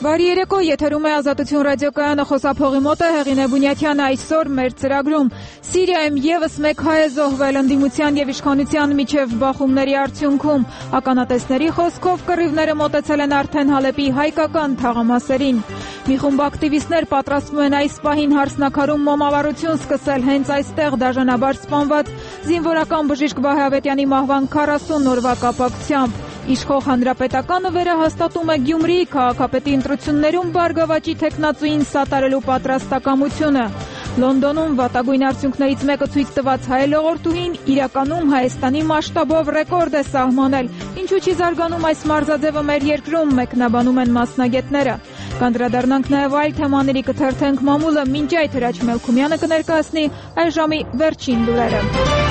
Բարի երեկո, եթերում է Ազատություն ռադիոկայանը, խոսափողի մոտ է Հեղինե Բունյաթյանը։ Այսօր մեր ծրագրում Սիրիայում եւս մեկ հայ է զոհվել ընդդիմության եւ իշխանության միջև բախումների արդյունքում։ Ականատեսների խոսքով կռիվները մոտեցել են արդեն Հալեպի հայկական թաղամասերին։ Մի խումբ ակտիվիստներ պատրաստվում են այս պահին Հարսնաքարում մոմավառություն սկսել հենց այստեղ դաժանաբար սպանված զինվորական բժիշկ Վահե Ավետյանի մահվան 40 օրվա կապակցությամբ։ Իշխող հանրապետականը վերահաստատում է Գյումրիի քաղաքապետի ընտրություններում Բարգավաճի թեկնածուին սատարելու պատրաստակամությունը։ Լոնդոնում վատագույն արդյունքներից մեկը ցույց տված հայելողորտուհին իրականում Հայաստանի մասշտաբով ռեկորդ է սահմանել։ Ինչու չի զարգանում այս մարզաձևը մեր երկրում, մեկնաբանում են մասնագետները։ Կանդրադառնանք նաև այլ թեմաների, կթերթենք մամուլը, մինչ այդ Հրաչ Մելքումյանը կներկայացնի այս ժամի վերջին լուրերը։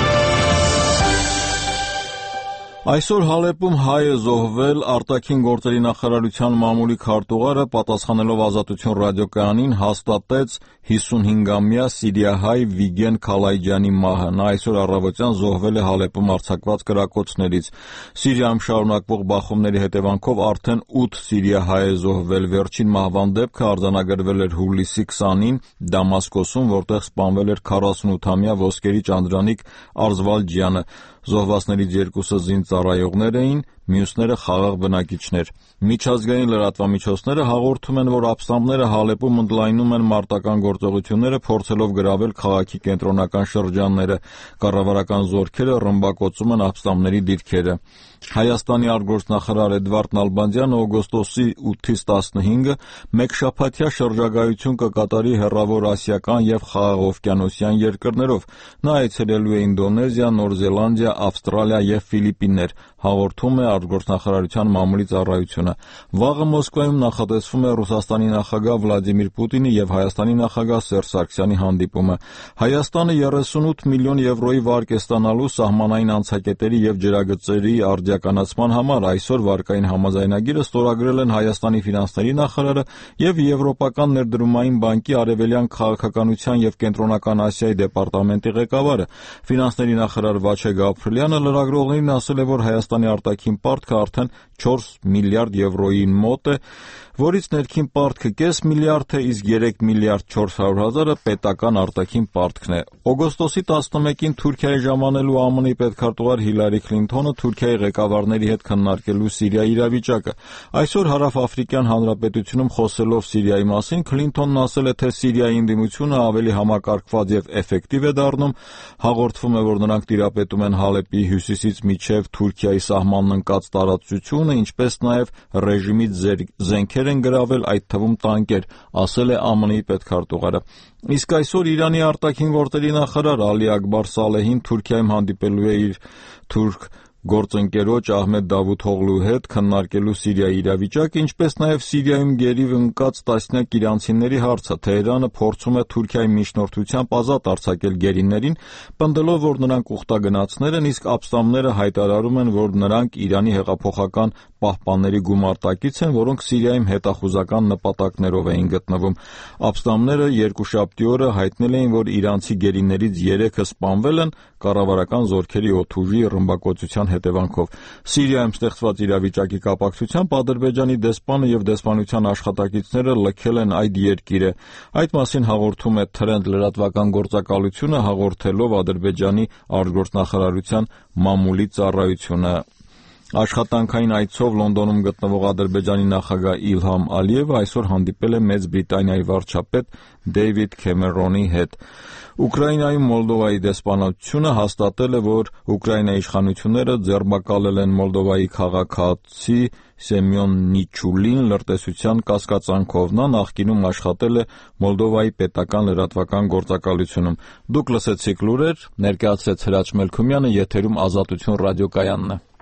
Այսօր Հալեպում հայ է զոհվել, արտաքին գործերի նախարարության մամուլի քարտուղարը պատասխանելով Ազատություն ռադիոկայանին հաստատեց 55-ամյա սիրիահայ Վիգեն Քալայջյանի մահը։ Նա այսօր առավոտյան զոհվել է Հալեպում արձակված կրակոցներից։ Սիրիայում շարունակվող բախումների հետևանքով արդեն 8 սիրիահայ է զոհվել։ Վերջին մահվան դեպքը արձանագրվել էր հուլիսի 20-ին Դամասկոսում, որտեղ սպանվել էր 48-ամյա ոսկերի ճանդրանիկ Արզվալջյանը։ Զոհվածներից երկուսը զինծառայողներ էին, մյուսները խաղաղ բնակիչներ։ Միջազգային լրատվամիջոցները հաղորդում են, որ ապստամբները Հալեպում ընդլայնում են մարտական գործողությունները, փորձելով գրավել քաղաքի կենտրոնական շրջանները։ Կառավարական զորքերը ռմբակոծում են ապստամբների դիրքերը։ Հայաստանի արտգործնախարար Էդվարդ Նալբանդյանը օգոստոսի 8-ից 15-ը մեկշաբաթյա շրջագայություն կկատարի հեռավոր ասիական եւ խաղաղօվկիանոսյան երկրներով։ Նա այցելելու է Ինդոնեզիա, Նոր Զելանդիա, Ավստրալիա եւ Ֆիլիպիններ, հաղորդում է արտգործնախարարության մամուլի ծառայությունը։ Վաղը Մոսկվայում նախատեսվում է Ռուսաստանի նախագահ Վլադիմիր Պուտինի եւ Հայաստանի նախագահ Սերժ Սարգսյանի հանդիպումը։ Հայաստանը 38 միլիոն եվրոյի վարկ է ստանալու սահմանային անցակետերի եւ ջրագծերի արդիականացման համար։ Այսօր վարկային համաձայնագիրը ստորագրել են Հայաստանի ֆինանսների նախարարը եւ Եվրոպական ներդրումային բանկի արևելյան քաղաքականության եւ կենտրոնական Ասիայի դեպարտամենտի ղեկավարը։ Ֆինանսների նախարար Վաչե Գաբրիելյանը լրագրողներին ասել է, որ Հայաստանի արտաքին պարտքը արդեն 4 միլիարդ եվրոյի մոտ է, որից ներքին պարտքը կես միլիարդ է, իսկ 3 միլիարդ 400 հազարը պետական արտաքին պարտքն է։ Օգոստոսի 11-ին Թուրքիայի ժամանելու ԱՄՆ-ի պետքարտուղար Հիլարի Քլինթոնը Թուրքիայի ղեկավարների հետ քննարկելու Սիրիայի իրավիճակը։ Այսօր Հարավաֆրիկյան Հանրապետությունում խոսելով Սիրիայի մասին, Քլինթոնն ասել է, թե Սիրիայի ընդդիմությունը ավելի համակարգված եւ էֆեկտիվ է դառնում։ Հաղորդվում է, որ նրանք տիրապետում են Հալեպի հյուսիսից մինչև Թուրքիայի սահմանն ընկած տարածությունը, ինչպես նաև ռեժիմի զենքեր են գրավել, այդ թվում տանկեր, ասել է ԱՄՆ-ի պետքարտուղարը։ Իսկ այսօր Իրանի արտաքին գործերի նախարար Ալի Ակբար Սալեհին Թուրքիայում հանդիպելու է իր թուրք գործընկերոջ Ահմեդ Դավութօղլու հետ քննարկելու Սիրիայի իրավիճակը, ինչպես նաև Սիրիայում գերիվ ընկած տասնյակ իրանցիների հարցը։ Թեհրանը փորձում է Թուրքիայի միջնորդությամբ ազատ արձակել գերիներին, պնդելով, որ նրանք ուխտագնացներ են, իսկ ապստամբները հայտարարում են, որ նրանք Իրանի հեղափոխական պահպանների գումարտակից են, որոնք Սիրիայում հետախուզական նպատակներով էին գտնվում։ Ապստամբները երկուշաբթի օրը հայտնել էին, որ իրանցի գերիներից 3-ը սպանվել են կառավարական զորքերի օդուժի ռմբակոծության հետևանքով։ Սիրիայում ստեղծված իրավիճակի կապակցությամբ Ադրբեջանի դեսպանը եւ դեսպանության աշխատակիցները լքել են այդ երկիրը։ Այդ մասին հաղորդում է Թրենդ լրատվական գործակալությունը, հաղորդելով Ադրբեջանի արտգործնախարարության մամուլի ծառայությունը։ Աշխատանքային այցով Լոնդոնում գտնվող Ադրբեջանի նախագահ Իլհամ Ալիևը այսօր հանդիպել է Մեծ Բրիտանիայի վարչապետ Դեյվիդ Քեմերոնի հետ։ Ուկրաինայում Մոլդովայի դեսպանատությունը հաստատել է, որ Ուկրաինայի իշխանությունները ձերբակալել են Մոլդովայի քաղաքացի Սեմյոն Նիչուլին լրտեսության կասկածանքով։ Նա նախկինում աշխատել է Մոլդովայի պետական լրատվական գործակալությունում։ Դուք լսեցիք լուրեր, ներկայացրեց Հրաչ Մելքումյանը, եթերում Ազատություն ռադիոկայանն է։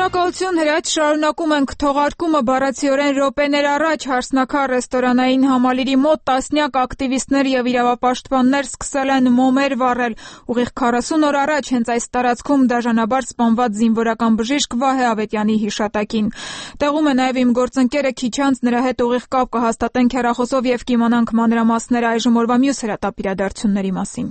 Շնորհակալություն Հրաչ, շարունակում ենք թողարկումը բառացիորեն րոպեներ առաջ Հարսնաքար ռեստորանային համալիրի մոտ տասնյակ ակտիվիստներ եւ իրավապաշտպաններ սկսել են մոմեր վառել։ Ուղիղ 40 օր առաջ հենց այս տարածքում դաժանաբար սպանված զինվորական բժիշկ Վահե Ավետյանի հիշատակին։ Տեղում է նաեւ իմ գործընկերը քիչ անց, նրա հետ ուղիղ կապ կհաստատենք հեռախոսով եւ կիմանանք մանրամասները այժմ օրվա մյուս հրատապ իրադարձությունների մասին։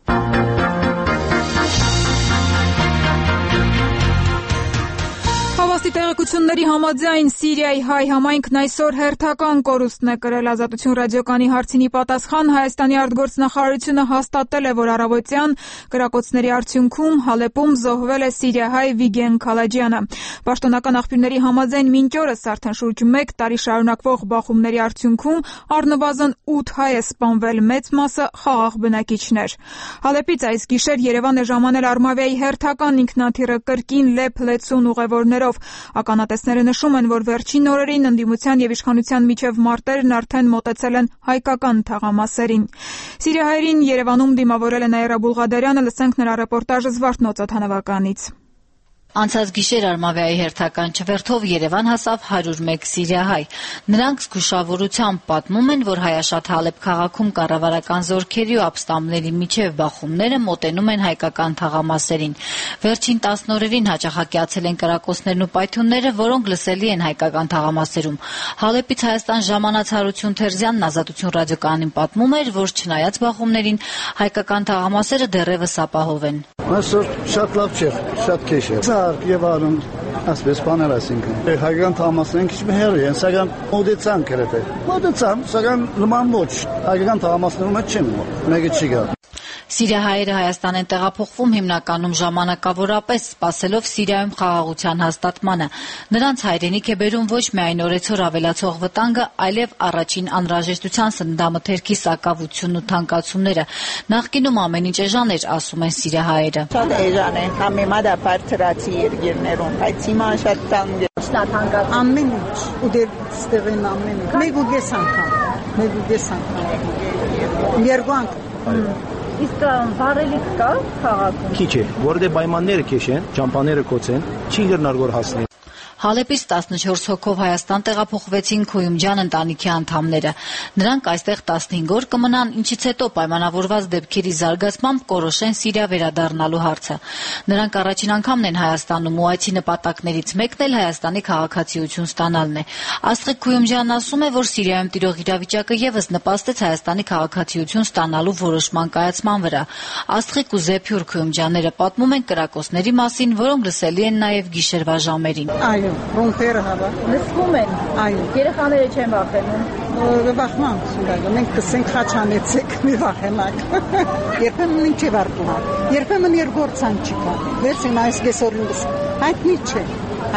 Հավաստի տեղեկությունների համաձայն Սիրիայի հայ համայնքն այսօր հերթական կորուստն է կրել Ազատություն ռադիոկայանի հարցինի պատասխան Հայաստանի արտգործնախարարությունը հաստատել է, որ առավոտյան կրակոցների արդյունքում Հալեպում զոհվել է սիրիահայ Վիգեն Քալաջյանը։ Պաշտոնական աղբյուրների համաձայն մինչ օրս արդեն շուրջ 1 տարի շարունակվող բախումների արդյունքում առնվազն 8 հայ է սպանվել, մեծ մասը խաղաղ բնակիչներ։ Հալեպից այս գիշեր Երևան է ժամանել Արմավիայի հերթական ինքնաթիռը կրկին Լեփ-Լեցուն ուղևորներով։ Ականատեսները նշում են, որ վերջին օրերին ընդդիմության եւ իշխանության միջև մարտերն արդեն մոտեցել են հայկական թաղամասերին։ Սիրիահայերին Երևանում դիմավորել է Նաիրա Բուլղադարյանը, լսենք նրա ռեպորտաժը Զվարթնոց օդանավականից։ Անցած գիշեր Արմավիայի հերթական չվերթով Երևան հասավ 101 սիրիահայ։ Նրանք զգուշավորությամբ պատմում են, որ հայաշատ Հալեփ քաղաքում կառավարական զորքերի ու ապստամբների միջև բախումները մոտենում են հայկական թաղամասերին։ Վերջին 10 օրերին հաճախակյացել են կրակոցներն ու պայթյունները, որոնք լսելի են հայկական թաղամասերում։ Հալեպից Հայաստան ժամանած Հարություն Թերզյանն Ազատություն ռադիոկայանին պատմում էր, որ չնայած բախումներին հայկական թաղամասերը դեռևս ապահով են։ Այսօր շատ լավ չէ, շատ քեշ է։ Զարկ եւ արուն, ասես բաներ ասինքն։ Հայկական թաղամասերին քիչ հեռու են, սակայն մոտեցան գրեթե։ Մոտեցան, սակայն նման ոչ։ Հայկական թաղամասերում չեմ, մեկը չի գա։ Սիրիահայերը Հայաստան են տեղափոխվում հիմնականում ժամանակավորապես, սպասելով Սիրիայում խաղաղության հաստատմանը։ Նրանց հայրենիք է բերում ոչ միայն օրեցօր ավելացող վտանգը, այլև առաջին անհրաժեշտության սննդամթերքի սակավությունն ու թանկացումները։ Նախկինում ամեն ինչ էժան էր, ասում են սիրիահայերը։ Շատ էժան է, համեմատ բարձրացի երկրներում, բայց հիմա շատ թանկ է։ Ամեն ինչ, ու դեր ստեղին ամեն ինչ։ Մեկ ուգես անգամ։ Երկու անգամ։ Իսկ վառելիք կա քաղաքում։ Քիչ է, որովհետև պայմանները քեշ են, ճամփաները կոց են, չի գնար հասնել։ Հալեպից 14 հոգով Հայաստան տեղափոխվեցին Քույումջան ընտանիքի անդամները։ Նրանք այստեղ 15 օր կմնան, ինչից հետո պայմանավորված դեպքերի զարգացմամբ կորոշեն Սիրիա վերադառնալու հարցը։ Նրանք առաջին անգամն են Հայաստանում ու այցի նպատակներից մեկն էլ Հայաստանի քաղաքացիություն ստանալն է։ Աստղիկ Քույումջյանն ասում է, որ Սիրիայում տիրող իրավիճակը եւս նպաստեց Հայաստանի քաղաքացիություն ստանալու որոշման կայացման վրա։ Աստղիկ ու Զեփյուր Քույումջյանները պատմում են կրակոցների մասին, որոնք լսելի են նաեւ գիշերվա ժամերին։ Ռումբերը հավա։ Լսվում են։ Այո։ Երեխաները չեն վախենում։ Վախման ցույց մենք կսենք խաչանեցեք մի վախենակ։ Երբեմն ինչ է վարվում։ Երբեմն երկորցան չկա։ Վերջին այս գեսորին հայտնի չէ։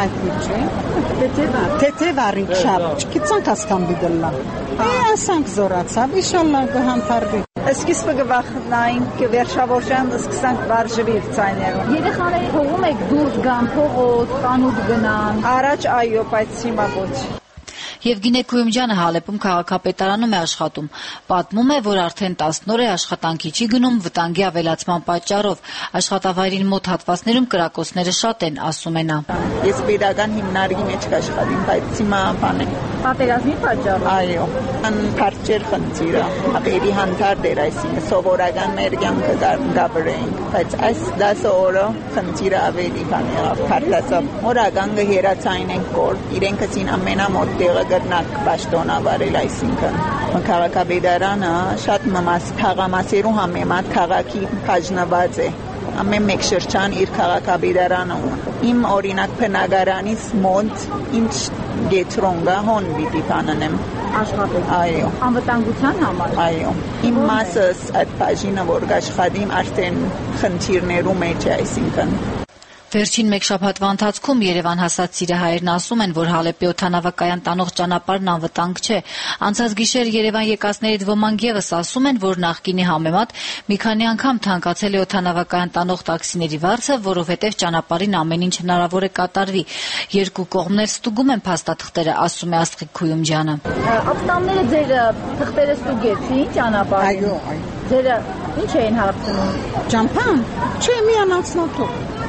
Թեթև առիք շապ։ Չկիցանք ասկան բիդլա։ Ասանք զորացավ, ինշալլահ կհանդարվի։ Սկիզբը կվախնային, կվերջավորժան սկսանք վարժվիր ցայներով։ Երեխաները թողում եք դուրս գան, փողոց, տանուտ գնան։ Առաջ այո, բայց հիմա ոչ։ Եվգենե Քույումջյանը Հալեպում քաղաքապետարանում է աշխատում։ Պատմում է, որ արդեն 10 օր է աշխատանքի չի գնում վտանգի ավելացման պատճառով։ Աշխատավայրին մոտ հատվածներում կրակոցները շատ են, ասում է նա։ Ես pedagogan հիմնարկի մեջ աշխատում, բայց հիմա բան է։ Պատերազմի պատճառով։ Այո, անփարչեր խնդիրը, ապերի հանդարտ էր, այսինքն սովորական մեր կյանքը գաբրեինք, բայց այս 10 օրը խնդիրը ավելի բան եղավ, փարտացավ։ Օրական գերացային ենք կոր, իրենքսին ամենամոտ տեղը գտնակ պաշտոնավարել, այսինքն քաղաքապետարանը շատ թաղամասերու համեմատ քաղաքի բաժնված է։ Ամեն մեկ շրջան իր քաղաքապետարանը ունի։ Իմ օրինակ բնակարանից մոտ ինչ գետրոն գա հոն պիտի բանանեմ աշխատել։ Այո։ Անվտանգության համար։ Այո։ Իմ մասս այդ բաժինը որ աշխատիմ արդեն խնդիրներու մեջ է, այսինքն Վերջին մեկ շաբաթվա ընթացքում Երևան հասած սիրիահայերն ասում են, որ Հալեպի օդանավակայան տանող ճանապարհն անվտանգ չէ։ Անցած գիշեր Երևան եկածներից ոմանք եւս ասում են, որ նախկինի համեմատ մի քանի անգամ թանկացել է օդանավակայան տանող տաքսիների վարձը, որովհետեւ ճանապարհին ամեն ինչ հնարավոր է կատարվի։ Երկու կողմներ ստուգում են փաստաթղթերը, ասում է Աստղիկ Քույումջյանը։ Ապստամբները ձեր թղթերը ստուգեցին ճանապարհին։ Այո։ Ձերը ինչ էին հարցնում։ Ճամփան։ Չէ, միանացնոտով։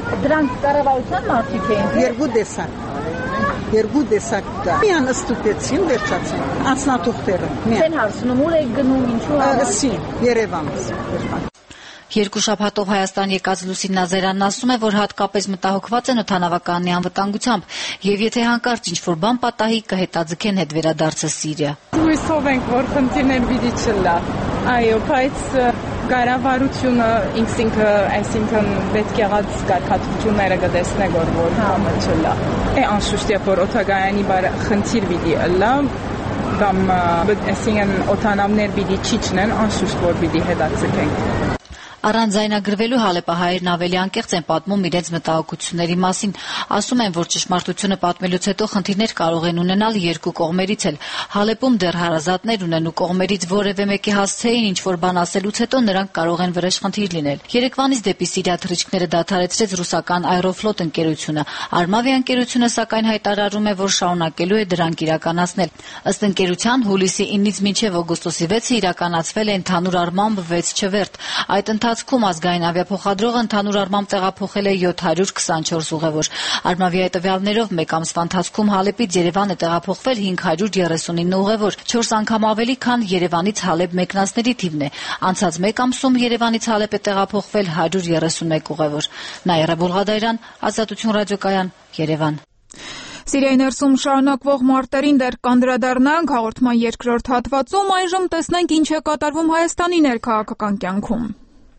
Դրանք կառավարության մարդիկ էին։ Երկու տեսակ կա։ Միան ստուգեցին, վերջացին։ Անձնաթուղթերը։ Ցեն հարցնում ուր եք գնում, ինչու։ Երևան։ Երկու շաբաթով Հայաստան եկած Լուսին Նազարյանն ասում է, որ հատկապես մտահոգված են օդանավակայանի անվտանգությամբ եւ եթե հանկարծ ինչ-որ բան պատահի, կհետաձգեն հետ վերադարձը Սիրիա։ Հույսով ենք, որ խնդիրներ պիտի չլա։ Այո, բայց կառավարությունը ինքնինքը, այսինքն պետք եղած կարգադրությունները կտեսնե, որ համը չլա։ Անշուշտ է, որ օդանավակայանի խնդիր պիտի լա, կամ այսինքն օդանավներ պիտի չիջնեն, անշուշտ որ պիտի հետաձգենք։ Առանց ձայնագրվելու հալեպահայերն ավելի անկեղծ են պատմում իրենց մտահոգությունների մասին։ Ասում են, որ ճշմարտությունը պատմելուց հետո խնդիրներ կարող են ունենալ երկու կողմերից էլ։ Հալեպում դեռ հարազատներ ունեն ու կողմերից որևէ մեկի հասցեին ինչ-որ բան ասելուց հետո նրանք կարող են վրեժխնդիր լինել։ Երեկվանից դեպի Սիրիա թռիչքները դադարեցրեց ռուսական Aeroflot ընկերությունը։ Armavia ընկերությունը սակայն հայտարարում է, որ շարունակելու է դրանք իրականացնել։ Ըստ ընկերության, հուլիսի 9-ից մինչև օգոստոսի 6-ը իրականացվել է ընդհանուր առմամբ 6 չվերթ։ Այդ ընթացքում ազգային ավիափոխադրողը ընդհանուր առմամբ տեղափոխել է 724 ուղևոր։ Armavia-ի տվյալներով մեկ ամսվա ընթացքում Հալեպից Երևան է տեղափոխվել 539 ուղևոր, 4 անգամ ավելի, քան Երևանից Հալեբ մեկնածների թիվն է։ Անցած մեկ ամսում Երևանից Հալեպ է տեղափոխվել 131 ուղևոր։ Նաիրա Բուլղադարյան, Ազատություն ռադիոկայան, Երևան։ Սիրիայի ներսում շարունակվող մարտերին դեռ կանդրադառնանք հաղորդման երկրորդ հատվածում, այժմ տեսնենք ինչ է կատարվում Հայաստանի ներքաղաքական կյանքում։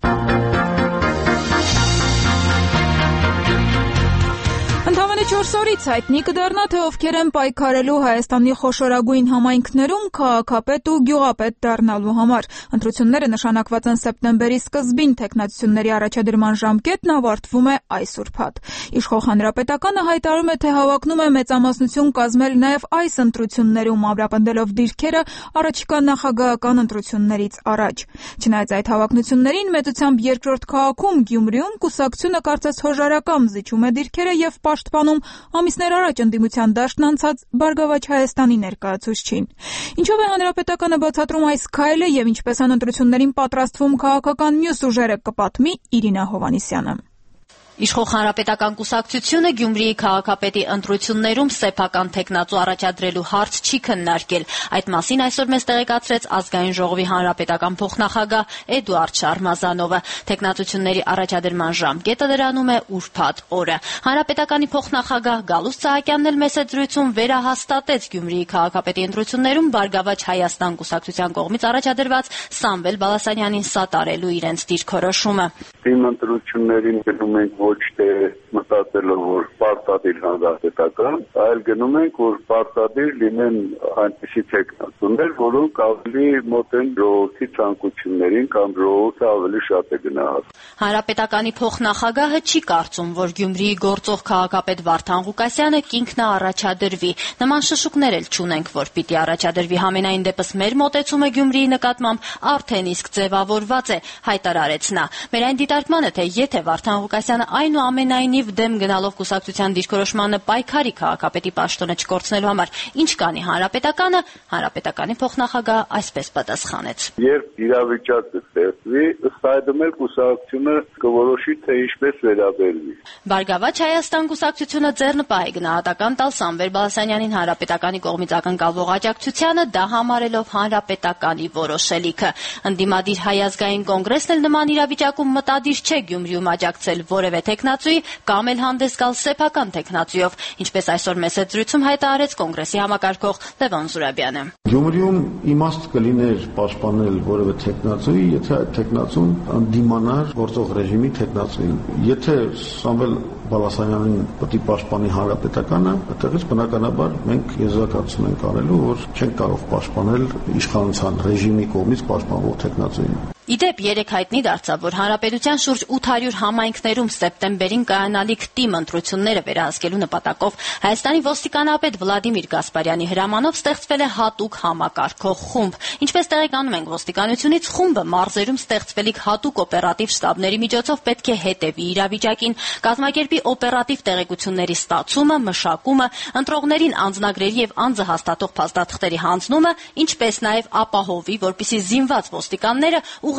Ընդամենը 4 օրից հայտնի կդառնա, թե ովքեր են պայքարելու Հայաստանի խոշորագույն համայնքներում քաղաքապետ ու գյուղապետ դառնալու համար։ Ընտրությունները նշանակված են սեպտեմբերի սկզբին, թեկնածությունների առաջադրման ժամկետն ավարտվում է այս ուրբաթ։ Իշխող Հանրապետականը հայտարարում է, թե հավակնում է մեծամասնություն կազմել նաև այս ընտրություններում, ամրապնդելով դիրքերը առաջիկա նախագահական ընտրություններից առաջ։ Չնայած այդ հավակնություններին, մեծությամբ երկրորդ քաղաքում Գյումրիում կուսակցությունը կարծես հոժարակամ զիջում է դիրքերը եւ պաշտպանում ամիսներ առաջ ընդդիմության դաշտն անցած Բարգավաճ Հայաստանի ներկայացուցչին։ Ինչով է Հանրապետականը բացատրում այս քայլը եւ ինչպես են ընտրություններին պատրաստվում քաղաքական մյուս ուժերը, կպատմի Իրինա Հովհաննիսյանը։ Իշխող Հանրապետական կուսակցությունը Գյումրիի քաղաքապետի ընտրություններում սեփական թեկնածու առաջադրելու հարց չի քննարկել։ Այդ մասին այսօր մեզ տեղեկացրեց Ազգային ժողովի հանրապետական փոխնախագահ Էդուարդ Շարմազանովը։ Թեկնածությունների առաջադրման ժամկետը դրանում է ուրբաթ օրը։ Հանրապետականի փոխնախագահ Գալուստ Սահակյանն էլ մեծ զրույցում վերահաստատեց Գյումրիի քաղաքապետի ընտրություններում Բարգավաճ Հայաստան կուսակցության կողմից առաջադրված Սամվել Բալասանյանին սատարելու իրենց դիրքորոշումը։ Իմ ընտրություններին գնում ենք ոչ թե մտածելով, որ պարտադիր հանրապետական, այլ գնում ենք, որ պարտադիր լինեն այնպիսի թեկնածուներ, որոնք ավելի մոտ են ժողովրդի ցանկություններին կամ ժողովուրդը ավելի շատ է գնահատում։ Հանրապետականի փոխնախագահը չի կարծում, որ Գյումրիի գործող քաղաքապետ Վարդան Ղուկասյանը կինքնաառաջադրվի։ Նման շշուկներ էլ չունենք, որ պիտի առաջադրվի։ Համենայն դեպս մեր մոտեցումը Գյումրիի նկատմամբ արդեն իսկ ձևավորված է, հայտարարեց նա։ Մեր այն դիտարկմանը, թե եթե Վարդան Ղուկասյանը այնուամենայնիվ դեմ գնալով կուսակցության դիրքորոշմանը պայքարի քաղաքապետի պաշտոնը չկորցնելու համար, ինչ կանի հանրապետականը, հանրապետականի փոխնախագահը այսպես պատասխանեց։ Երբ իրավիճակը ստեղծվի, ըստ այդմ էլ կուսակցությունը կորոշի, թե ինչպես վերաբերվի։ Բարգավաճ Հայաստան կուսակցությունը ձեռնպահ է գնահատական տալ Սամվել Բալասանյանին հանրապետականի կողմից ակնկալվող աջակցությանը, դա համարելով հանրապետականի որոշելիքը։ Ընդդիմադիր Հայ ազգային կոնգրեսն էլ նման իրավիճակում մտադիր չէ Գյումրիում աջակցել որևէ թեկնածուի կամ էլ հանդես գալ սեփական թեկնածուով, ինչպես այսօր մեծ զրույցում հայտարարեց կոնգրեսի համակարգող Լևոն Զուրաբյանը։ Գյումրիում իմաստ կլիներ պաշտպանել որևէ թեկնածուի, եթե այդ թեկնածուն ընդդիմանար գործող ռեժիմի թեկնածուին։ Եթե Սամվել Բալասանյանին պետք է պաշտպանի հանրապետականը, այդտեղից բնականաբար մենք եզրակացում ենք արելու, որ չենք կարող պաշտպանել իշխանության ռեժիմի կողմից պաշտպանվող թեկնածուին։ Իդեպ երեք հայտնի դարձավ, որ հանրապետության շուրջ 800 համայնքներում սեպտեմբերին կայանալիք թիմ ընտրությունները վերահսկելու նպատակով Հայաստանի ոստիկանապետ Վլադիմիր Գասպարյանի հրամանով ստեղծվել է հատուկ համակարգող խումբ։ Ինչպես տեղեկանում ենք ոստիկանությունից, խումբը մարզերում ստեղծվելիք հատուկ օպերատիվ շտաբների միջոցով պետք է հետևի իրավիճակին, կազմակերպի օպերատիվ տեղեկությունների ստացումը, մշակումը, ընտրողներին անձնագրերի եւ անձը հաստատող փաստաթղթերի հանձնումը, ինչպես նաեւ ապահովի, որպիսի զինված ոստիկանները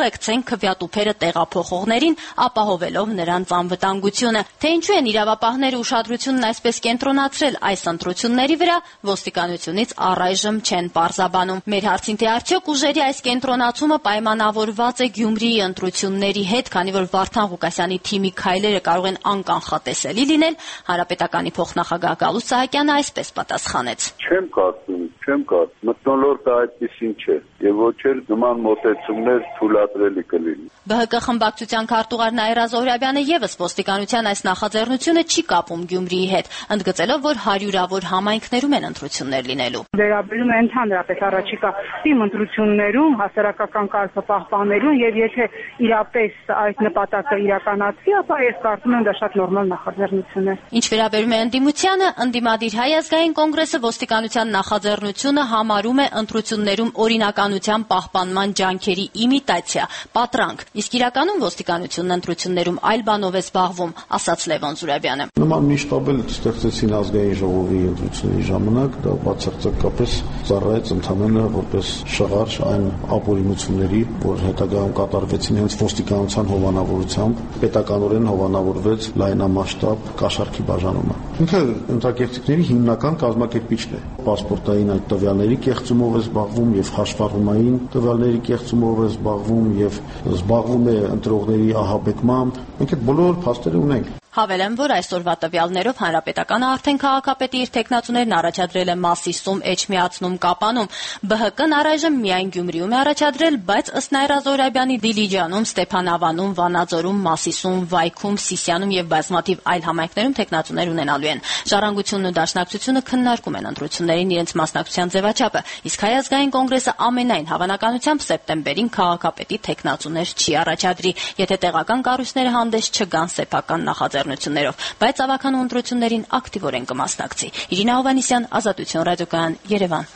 ուղեկցեն քվյատուփերը տեղափոխողներին, ապահովելով նրանց անվտանգությունը։ Թե ինչու են իրավապահները ուշադրությունն այսպես կենտրոնացրել այս ընտրությունների վրա, ոստիկանությունից առայժմ չեն պարզաբանում։ Մեր հարցին թե արդյոք ուժերի այս կենտրոնացումը պայմանավորված է Գյումրիի ընտրությունների հետ, քանի որ Վարդան Ղուկասյանի թիմի քայլերը կարող են անկանխատեսելի լինել, Հանրապետականի փոխնախագահ Գալուստ Սահակյանը այսպես պատասխանեց. Չեմ կարծում, մթնոլորտը այդպեսին չէ, եւ ոչ էլ նման մոտեցումներ թույլատրելի կլինի։ ԲՀԿ խմբակցության քարտուղար Նաիրա Զոհրաբյանը եւս ոստիկանության այս նախաձեռնությունը չի կապում Գյումրիի հետ, ընդգծելով, որ հարյուրավոր համայնքներում են ընտրություններ լինելու։ Վերաբերում է ընդհանրապես առաջիկա թիմ ընտրություններում հասարակական կարգը պահպանելուն, եւ եթե իրապես այդ նպատակը իրականացվի, ապա ես կարծում եմ դա շատ նորմալ նախաձեռնություն է։ Ինչ վերաբերում է ընդդիմությանը, ընդդիմադիր Հայ ազգային կոնգրեսը ոստիկանության նախաձեռնությունը համարում է ընտրություններում օրինականության պահպանման ջանքերի իմիտացիա, պատրանք, իսկ իրականում ոստիկանությունն ընտրություններում այլ բանով է զբաղվում, ասաց Լևոն Զուրաբյանը։ Նման մի շտաբ էլ ստեղծեցին ազգային ժողովի ընտրությունների ժամանակ, դա բացարձակապես ծառայեց ընդհանրապես որպես շղարշ այն ապօրինությունների, որ հետագայում կատարվեցին հենց ոստիկանության հովանավորությամբ, պետականորեն հովանավորվեց լայնամասշտաբ կաշառքի բաժանումը։ Ինքը ընտրակերտիկների հիմնական կազմակերպիչն է։ Պասպորտային այդ տվյալների կեղծումով է զբաղվում եւ հաշվառումային տվյալների կեղծումով է զբաղվում եւ զբաղվում է ընտրողների ահաբեկմամբ։ Մենք այդ բոլոր փաստերը ունենք։ Հավելեմ, որ այսօրվա տվյալներով Հանրապետականը արդեն քաղաքապետի իր թեկնածուներն առաջադրել է Մասիսում, Էջմիածնում, Կապանում։ ԲՀԿ-ն առայժմ միայն Գյումրիում է առաջադրել, բայց ըստ Նաիրա Զոհրաբյանի Դիլիջանում, Ստեփանավանում, Վանաձորում, Մասիսում, Վայքում, Սիսիանում եւ բազմաթիվ այլ համայնքներում թեկնածուներ ունենալու են։ Ժառանգությունն ու Դաշնակցությունը քննարկում են ընտրություններին իրենց մասնակցության ձևաչափը, իսկ Հայ ազգային կոնգրեսը ամենայն հավանականությամբ սեպտեմբերին քաղաքապետի թեկնածուներ չի առաջադրի, եթե տեղական կառույցները հանդես չգան սեփական նախաձեռնություններով, բայց ավականու ընտրություններին ակտիվորեն կմասնակցի։ Իրինա Հովհաննիսյան, Ազատություն ռադիոկայան, Երևան։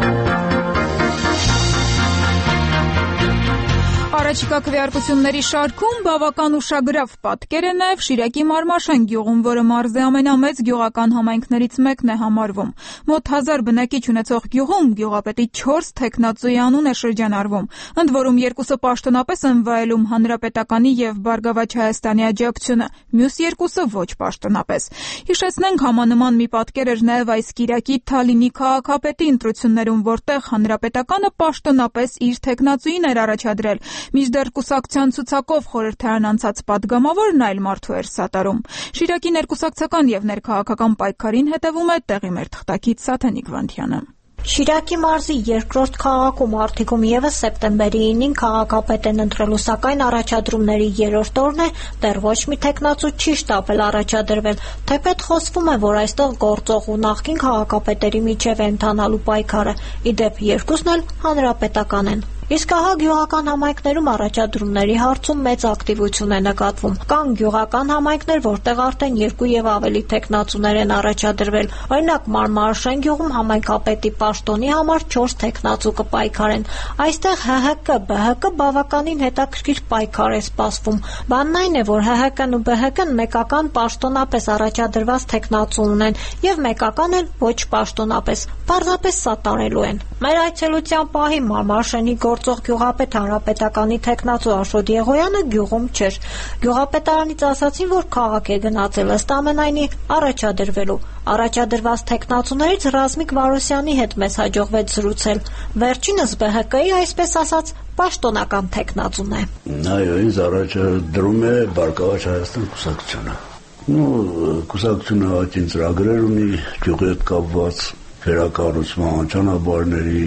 Առաջիկա քվեարկությունների շարքում բավական ուշագրավ պատկեր է նաև Շիրակի Մարմաշեն գյուղում, որը մարզի ամենամեծ գյուղական համայնքներից մեկն է համարվում։ Մոտ 1000 բնակիչ ունեցող գյուղում գյուղապետի 4 թեկնածուի անուն է շրջանառվում, ընդ որում երկուսը պաշտոնապես են վայելում Հանրապետականի եւ Բարգավաճ Հայաստանի աջակցությունը, մյուս երկուսը ոչ պաշտոնապես։ Հիշեցնենք, համանման մի պատկեր էր նաև այս կիրակի Թալինի քաղաքապետի ընտրություններում, որտեղ Հանրապետականը պաշտոնապես իր թեկնածուին էր առաջադրել։ Մինչդեռ կուսակցության ցուցակով խորհրդարան անցած падգամավորն այլ մարդու էր սատարում։ Շիրակի ներկուսակցական եւ ներքաղաքական պայքարին հետևում է տեղի մեր թղթակից Սաթենիկ Վանթյանը։ Շիրակի մարզի երկրորդ քաղաքում Արտիքում եւս սեպտեմբերի 9-ին քաղաքապետ են ընտրելու, սակայն առաջադրումների երրորդ օրն է, դեռ ոչ մի թեկնածու չի շտապել առաջադրվել, թեպետ խոսվում է, որ այստեղ գործող ու նախկին քաղաքապետերի միջև է ընթանալու պայքարը, ի դեպ երկուսն էլ հանրապետական են։ Իսկ ահա գյուղական համայնքներում առաջադրումների հարցում մեծ ակտիվություն է նկատվում։ Կան գյուղական համայնքներ, որտեղ արդեն 2 եւ ավելի թեկնածուներ են առաջադրվել։ Օրինակ Մարմարաշեն գյուղում համայնքապետի պաշտոնի համար 4 թեկնածու կպայքարեն։ Այստեղ ՀՀԿ, ԲՀԿ բավականին հետաքրքիր պայքար է սպասվում։ Բանն այն է, որ ՀՀԿ-ն ու ԲՀԿ-ն մեկական պաշտոնապես առաջադրված թեկնածու ունեն եւ մեկական էլ ոչ պաշտոնապես։ Պարզապես սատարելու են։ Մեր այցելության պահին Մարմարաշենի գործող գյուղապետ Հանրապետականի թեկնածու Աշոտ Եղոյանը գյուղում չէր։ Գյուղապետարանից ասացին, որ քաղաք է գնացել, ըստ ամենայնի առաջադրվելու։ Առաջադրված թեկնածուներից Ռազմիկ Վարոսյանի հետ մեզ հաջողվեց զրուցել։ Վերջինս ԲՀԿ-ի, այսպես ասած, պաշտոնական թեկնածուն է։ Այո, ինձ առաջադրում է Բարգավաճ Հայաստան կուսակցությունը։ Կուսակցությունը հատին ծրագրեր ունի գյուղի հետ կապված վերակառուցման ճանապարհների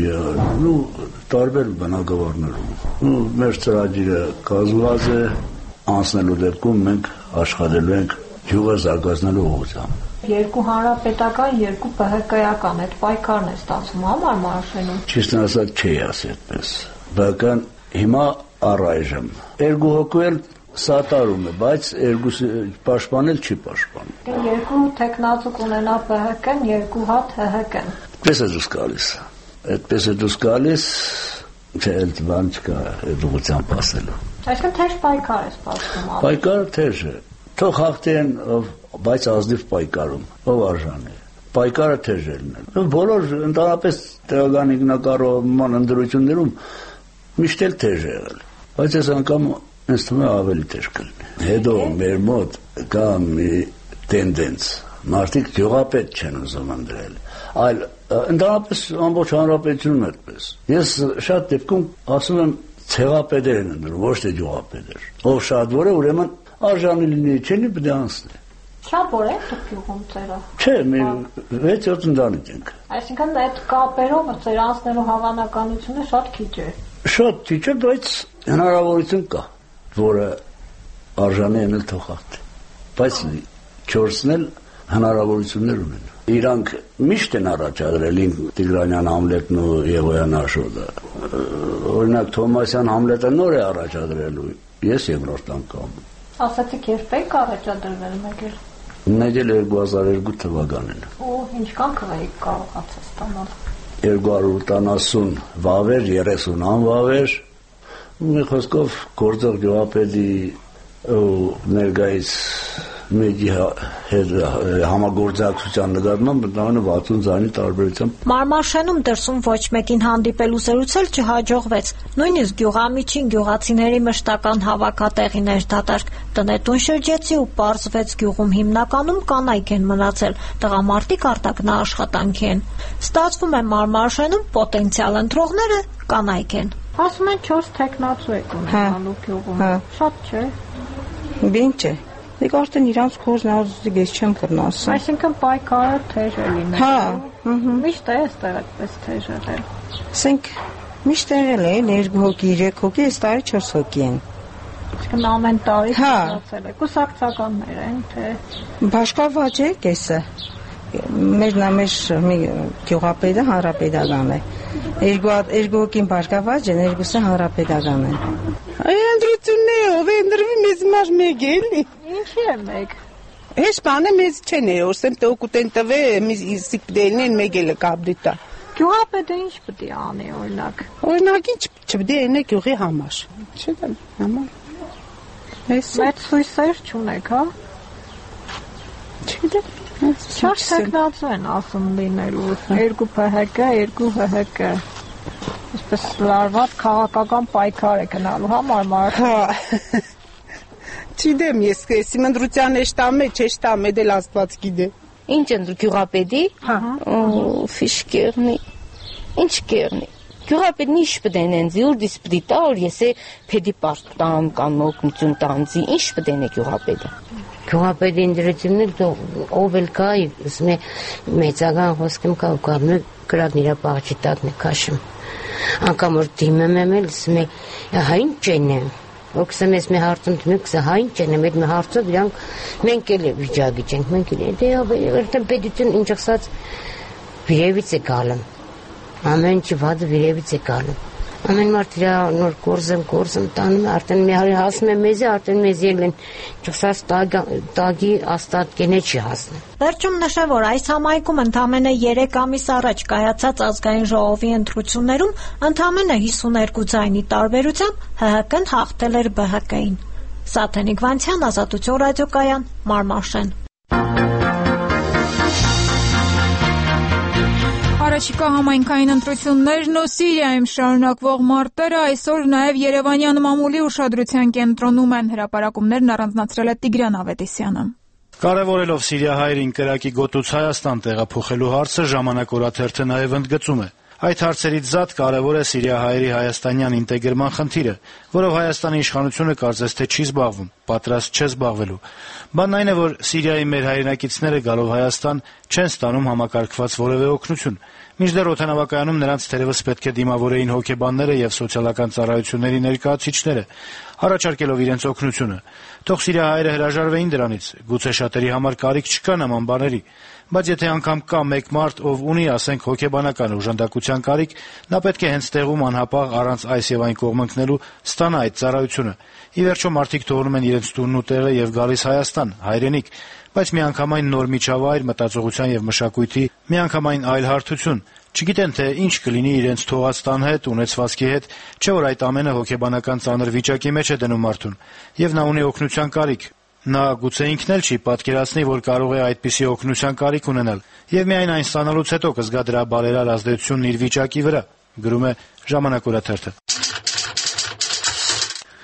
տարբեր բնակավարներում։ Մեր ծրագիրը կազմված է, անցնելու դեպքում մենք աշխատելու ենք գյուղը զարգացնելու ուղղությամբ։ Երկու հանրապետական, երկու ԲՀԿ-ական այդ պայքարն է ստացվում Մարմարաշենում։ Ճիշտն ասած չի ասի այդպես։ ԲՀԿ-ն հիմա առայժմ երկու հոգու էլ սատարում է, բայց երկուսը պաշտպանել չի պաշտպանում։ Երկու թեկնածու կունենա ԲՀԿ-ն, երկու հատ ՀՀԿ-ն։ Այդպես է դուրս գալիս։ Այդպես է դուրս գալիս, չէ, այդ բան չկա այդ ուղղությամբ ասելու։ Այսինքն թեժ պայքար է սպասվում։ Պայքարը թեժ է։ Թող հաղթեն, բայց ազնիվ պայքարում, ով արժանի։ Պայքարը թեժ է լինել։ Բոլոր ընդհանրապես տեղական ինքնակառավարման ընտրություններում միշտ էլ թեժ է եղել։ Բայց այս անգամ ինձ թվում է ավելի թեժ կլինի։ Հետո մեր մոտ կա մի տենդենց, մարդիկ գյուղապետ չեն ուզում ընտրել, այլ ընդհանրապես ամբողջ հանրապետությունում այդպես։ Ես շատ դեպքում ասում եմ ցեղապետեր են ընտրում, ոչ թե գյուղապետեր։ Ով շատ որ է, ուրեմն արժանի լինի, չլինի պետք է անցնի։ Շատ որ է գյուղում ծերը։ Չէ, մեր 6-7 ընտանիք ենք։ Այսինքն այդ կապերով ծեր անցնելու հավանականությունը շատ քիչ է։ Շատ քիչ է, բայց հնարավորություն կա, որը արժանի են թողած։ Բայց 4-ն էլ հնարավորություններ ունեն։ Իրանք միշտ են առաջադրել Տիգրանյան Համլետն ու Եգոյան Աշոտը։ Օրինակ Թոմասյան Համլետը նոր է առաջադրելու, ես երկրորդ անգամ։ Ասացիք երբ առաջադրվել մեկ էլ 2002 թվականին։ Ու ինչքան քվեիք կարողացա ստանալ։ 270 վավեր, 30 անվավեր։ Մի խոսքով գործող գյուղապետի ու ներկայիս մեջի համագործակցության նկատմամբ բնականաբար 60 ծանի տարբերությամբ Մարմարշենում դրսում ոչ մեկին հանդիպելու զրուցել չհաջողվեց։ Նույնիսկ գյուղամիջին գյուղացիների մշտական հավաքատեղին էր դատարկ։ Տնետուն շրջեցի ու պարզվեց գյուղում հիմնականում կանայք են մնացել, տղամարդիկ արտաքնաաշխատանքի են։ Ստացվում է Մարմարշենում պոտենցիալ ընտրողները կանայք են։ Ասում են 4 տեխնացու եք ունենալու գյուղում։ Շատ չէ։ Բին չէ։ Դեք արդեն իրանց խոզն ազդի ես չեմ կրնասում։ Այսինքն պայքարը թեժ է լինել։ Հա, միշտ է այստեղ այդպես թեժ եղել։ Ասենք միշտ եղել է 2 հոգի, 3 հոգի, այս տարի 4 հոգի են։ Այսինքն ամեն տարի ստացել է։ Կուսակցականներ են, թե բաշկավաճ է կեսը։ Մեր գյուղապետը հանրապետական է։ 2 հոգին բաշկավաճ են, 2-ը հանրապետական են։ Ընտրությունն է, ով է ընտրվի մեզ մար մեկ էլի։ Ինչի է մեկ։ Հեշ բանը մեզ չեն է, ոսեմ տոկուտեն տվե, սիկ պդելն են մեկ էլը կապդիտա։ Գյուղապետը ինչ պտի անի օրինակ։ Օրինակ ինչ չպդի ենե գյուղի համար։ Չդեմ համար։ Մեծ սույսեր չունեք, հա։ Չդեմ։ 4 տեխնացու են ասում լինելու, 2 ՓՀԿ, 2 ՀՀԿ։ Այսպես լարված քաղաքական պայքար է գնալու համար մարդ։ Հա։ Չդեմ, ես իմ ընտրության էշտամ է, չեշտամ է, դել աստված գիտե։ Ինչ ընտրու գյուղապետի։ Հա։ Ֆիշ կերնի։ Ինչ կերնի։ Գյուղապետն ինչ պդեն են զի ուր դիս պդի տա, որ ես է պեդի պարտամ կամ օգնություն տանձի, ինչ պդեն է գյուղապետը։ Գյուղապետի ընդրությունն ով էլ կա, մեծական խոսքեմ կա ու կարում է գրավն իրա պաղջի տակն է կաշում։ Անկամ որ դիմեմ եմ էլ, ասում է, հա ինչ են եմ, օքսեմ ես մի հարցում դիմեմ, կսա հա ինչ են եմ, այդ մի հարցով իրանք մենք էլ վիճագի չենք, մենք էլ դե պետություն ինչ ըսած վիրևից է գալում, ամեն չի վադը վիրևից է գալում։ Ամեն մարդ իրա նոր գործում տանում է, արդեն մի հարի հասնում է մեզի, արդեն մեզ ել են ճղսած տագի աստատ կենե չի հասնում։ Վերջում նշեմ, որ այս համայնքում ընդամենը 3 ամիս առաջ կայացած ազգային ժողովի ընտրություններում ընդամենը 52 ձայնի տարբերությամբ ՀՀԿ-ն հաղթել էր ԲՀԿ-ին։ Սաթենիկ Վանցյան, Ազատություն ռադիոկայան, Մարմարշեն։ Առաջիկա համայնքային ընտրություններն ու Սիրիայում շարունակվող մարտերը այսօր նաև Երևանյան մամուլի ուշադրության կենտրոնում են, հրապարակումներն առանձնացրել է Տիգրան Ավետիսյանը։ Կարևորելով սիրիահայերին կրակի գոտուց Հայաստան տեղափոխելու հարցը ժամանակ օրաթերթը նաև ընդգծում է։ Այդ հարցերից զատ կարևոր է սիրիահայերի հայաստանյան ինտեգրման խնդիրը, որով Հայաստանի իշխանությունը կարծես թե չի զբաղվում, պատրաստ չէ զբաղվելու։ Բանն այն է, որ Սիրիայի մեր հայրենակիցները գալով Հայաստան չեն ստանում համակարգված որևէ օգնություն։ Մինչդեռ օդանավակայանում նրանց թերևս պետք է դիմավորեին հոգեբանները եւ սոցիալական ծառայությունների ներկայացուցիչները, առաջարկելով իրենց օգնությունը։ Թող սիրիահայերը հրաժարվեին դրանից, գուցե շատերի համար կարիք չկա նման բաների, բայց եթե անգամ կա մեկ մարդ, ով ունի, ասենք, հոգեբանական օժանդակության կարիք, նա պետք է հենց տեղում անհապաղ առանց այս եւ այն կողմ ընկնելու ստանա այդ ծառայությունը։ Ի վերջո մարդիկ թողնում են իրենց տունն ու տեղը եւ գալիս Հայաստան, հայրենիք, բայց միանգամայն նոր միջավայր, մտածողության եւ մշակույթի, միանգամայն այլ հարթություն։ Չգիտեն, թե ինչ կլինի իրենց թողած տան հետ, ունեցվածքի հետ, չէ՞ որ այդ ամենը հոգեբանական ծանր վիճակի մեջ է դնում մարդուն, եւ նա ունի օգնության կարիք։ Նա գուցե ինքն էլ չի պատկերացնի, որ կարող է այդպիսի օգնության կարիք ունենալ, եւ միայն այն ստանալուց հետո կզգա դրա բարերար ազդեցությունն իր վիճակի վրա, գրում է Ժամանակ օրաթերթը։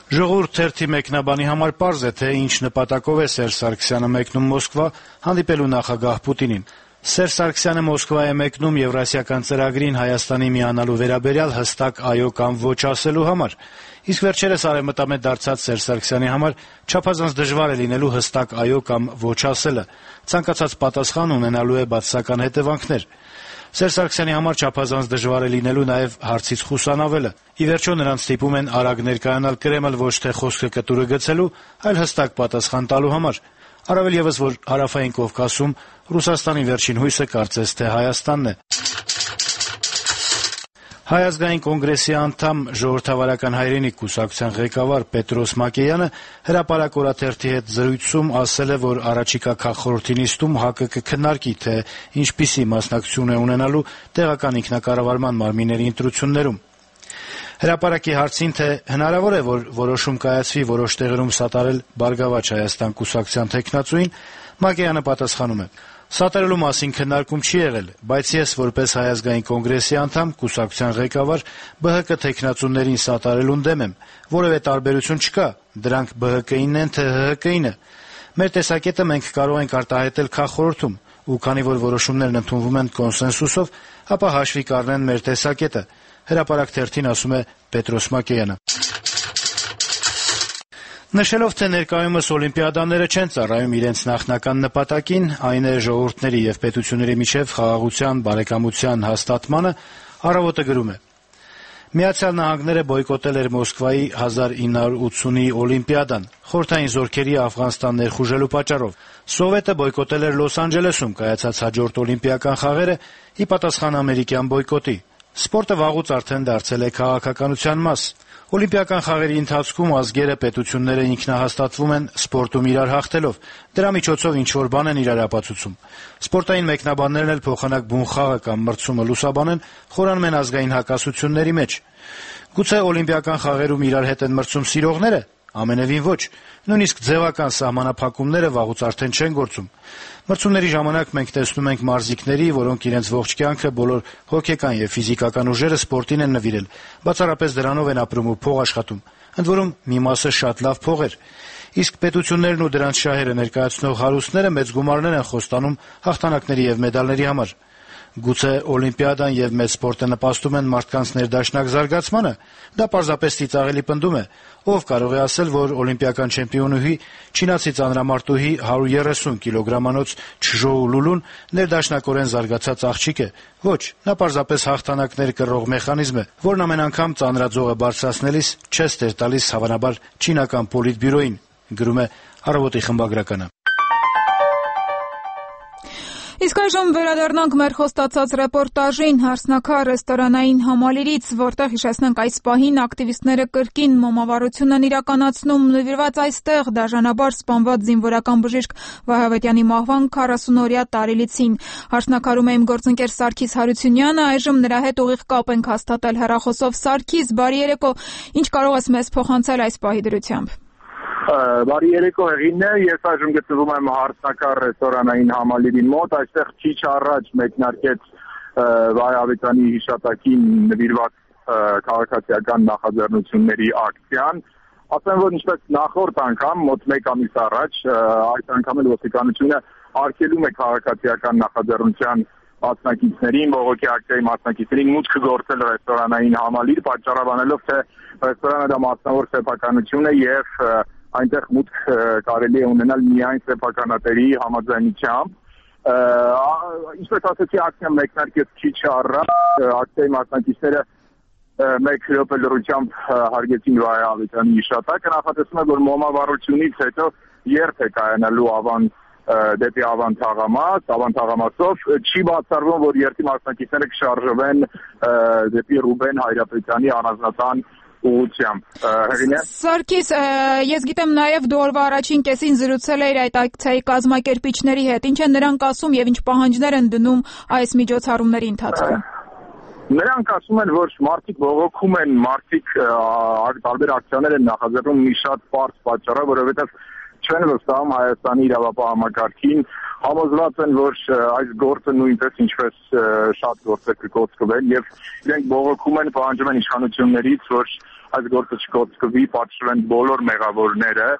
Ժողովուրդ թերթի մեկնաբանի համար պարզ է, թե ինչ նպատակով է Սերժ Սարգսյանը մեկնում Մոսկվա հանդիպելու նախագահ Պուտինին։ Սերժ Սարգսյանը Մոսկվա է մեկնում Եվրասիական ծրագրին Հայաստանի միանալու վերաբերյալ հստակ այո կամ ոչ ասելու համար։ Իսկ վերջերս արևմտամետ դարձած Սերժ Սարգսյանի համար չափազանց դժվար է լինելու հստակ այո կամ ոչ ասելը։ Ցանկացած պատասխան ունենալու է բացասական հետևանքներ։ Սերժ Սարգսյանի համար չափազանց դժվար է լինելու նաև հարցից խուսանավելը։ Ի վերջո նրանց ստիպում են արագ ներկայանալ Կրեմլ ոչ թե խոսքը կտուրը գցելու, այլ հստակ պատասխան տալու համար։ Առավել ևս, որ Հարավային Կովկասում Ռուսաստանի վերջին հույսը կարծես թե Հայաստանն է։ Հայ ազգային կոնգրեսի անդամ ժողովրդավարական հայրենիք կուսակցության ղեկավար Պետրոս Մակեյանը հրապարակ օրաթերթի հետ զրույցում ասել է, որ առաջիկա քաղխորհրդի նիստում ՀԱԿ-ը կքննարկի, թե ինչպիսի մասնակցություն է ունենալու տեղական ինքնակառավարման մարմինների ընտրություններում։ Հրապարակի հարցին, թե հնարավոր է, որ որոշում կայացվի որոշ տեղերում սատարել «Բարգավաճ Հայաստան» կուսակցության թեկնածուին, Մակեյանը պատասխանում է. «Սատարելու մասին քննարկում չի եղել, բայց ես որպես Հայ ազգային կոնգրեսի անդամ, կուսակցության ղեկավար, ԲՀԿ թեկնածուներին սատարելուն դեմ եմ, որևէ տարբերություն չկա, դրանք ԲՀԿ-ինն են, թե ՀՀԿ-ինը։ Մեր տեսակետը մենք կարող ենք արտահայտել քաղխորհրդում, ու քանի որ որոշումներն ընդունվում են կոնսենսուսով, ապա հաշվի կառնեն մեր տեսակետը», հրապարակ թերթին ասում է Պետրոս Մակեյանը։ Նշելով, թե ներկայումս օլիմպիադաները չեն ծառայում իրենց նախնական նպատակին, այն է ժողովուրդների եւ պետությունների միջեւ խաղաղության, բարեկամության հաստատմանը, «Առավոտը» գրում է. Միացյալ Նահանգները բոյկոտել էր Մոսկվայի 1980-ի օլիմպիադան, խորհրդային զորքերի Աֆղանստան ներխուժելու պատճառով։ Սովետը բոյկոտել էր Լոս Անջելեսում կայացած հաջորդ օլիմպիական խաղերը՝ ի պատասխան ամերիկյան բոյկոտի։ Սպորտը վաղուց արդեն դարձել է քաղաքականության մաս։ Օլիմպիական խաղերի ընթացքում ազգերը, պետությունները ինքնահաստատվում են սպորտում իրար հաղթելով, դրա միջոցով ինչ-որ բան են իրար ապացուցում։ Սպորտային մեկնաբաններն էլ փոխանակ բուն խաղը կամ մրցումը լուսաբանեն, խորանում են ազգային հակասությունների մեջ։ Գուցե օլիմպիական խաղերում իրար հետ են մրցում սիրողները։ Ամենևին ոչ, նույնիսկ ձևական սահմանափակումները վաղուց արդեն չեն գործում։ Մրցումների ժամանակ մենք տեսնում ենք մարզիկների, որոնք իրենց ողջ կյանքը բոլոր հոգեկան եւ ֆիզիկական ուժերը սպորտին են նվիրել, բացառապես դրանով են ապրում ու փող աշխատում, ընդ որում մի մասը շատ լավ փող էր։ Իսկ պետություններն ու դրանց շահերը ներկայացնող հարուստները մեծ գումարներ են խոստանում հաղթանակների եւ մեդալների համար։ Գուցե օլիմպիադան եւ մեծ սպորտը նպաստում են մարդկանց ներդաշնակ զարգացմանը։ Դա պարզապես ծիծաղելի պնդում է։ Ով կարող է ասել, որ օլիմպիական չեմպիոնուհի, չինացի ծանրամարտուհի 130 կիլոգրամանոց Չժոու Լուլուն ներդաշնակորեն զարգացած աղջիկ է։ Ոչ, նա պարզապես հաղթանակներ կռող մեխանիզմ է, որն ամեն անգամ ծանրաձողը բարձրացնելիս չես տեր տալիս հավանաբար չինական պոլիտբյուրոյին, գրում է «Առավոտի» խմբագրականը։ Իսկ այժմ վերադառնանք մեր խոստացած ռեպորտաժին հարսնաքար ռեստորանային համալիրից, որտեղ հիշեցնենք այս պահին ակտիվիստները կրկին մոմավառություն են իրականացնում նվիրված այստեղ դաժանաբար սպանված զինվորական բժիշկ Վահավետյանի մահվան 40-օրյա տարելիցին։ Հարսնաքարում է իմ գործընկեր Սարգիս Հարությունյանը, այժմ նրա հետ ուղիղ կապ ենք հաստատել հեռախոսով։ Սարգիս, բարի երեկո, ինչ կարող ես մեզ փոխանցել այս պահի դրությամբ։ Բարի երեկո Հեղինն է, ես այժմ գտնվում եմ հարսնաքար ռեստորանային համալիրի մոտ, այստեղ քիչ առաջ մեկնարկեց Վահավետյանի հիշատակին նվիրված քաղաքացիական նախաձեռնությունների ակցիան։ Ասեմ, որ ինչպես նախորդ անգամ, մոտ 1 ամիս առաջ, այս անգամ էլ ոստիկանությունը արգելում է քաղաքացիական նախաձեռնության մասնակիցներին, բողոքի ակցիայի մասնակիցներին մուտքը գործել ռեստորանային համալիր, պատճառաբանելով, թե ռեստորանը դա մասնավոր սեփականություն է եւ այնտեղ մուտք կարելի է ունենալ միայն սեփականատերի համաձայնությամբ։ Ինչպես ասացի, ակցիան մեկնարկեց քիչ առաջ, ակցիայի մասնակիցները 1 րոպե լռությամբ հարգեցին Վահավետյանի հիշատակը, նախատեսվում է, որ մոմավառությունից հետո երթ է կայանալու դեպի Ավան թաղամասով, չի բացառվում, որ երթի մասնակիցները կշարժվեն դեպի Ռուբեն Հայրապետյանի առանձնատան ուղղությամբ։ Սարգիս, ես գիտեմ նաև դու օրվա առաջին կեսին զրուցել էիր այդ ակցիայի կազմակերպիչների հետ, ինչ են նրանք ասում եւ ինչ պահանջներ են դնում այս միջոցառումների ընթացքում։ Նրանք ասում են, որ մարդիկ բողոքում են, մարդիկ տարբեր ակցիաներ են նախաձեռնում մի շատ պարզ պատճառով, որովհետեւ չեն վստահում Հայաստանի իրավապահ համոզված են, որ այս գործը նույնպես ինչպես շատ գործեր կկոծկվել եւ իրենք բողոքում են, պահանջում են իշխանություններից, որ այս գործը չկոչվի, պատժվեն բոլոր մեղավորները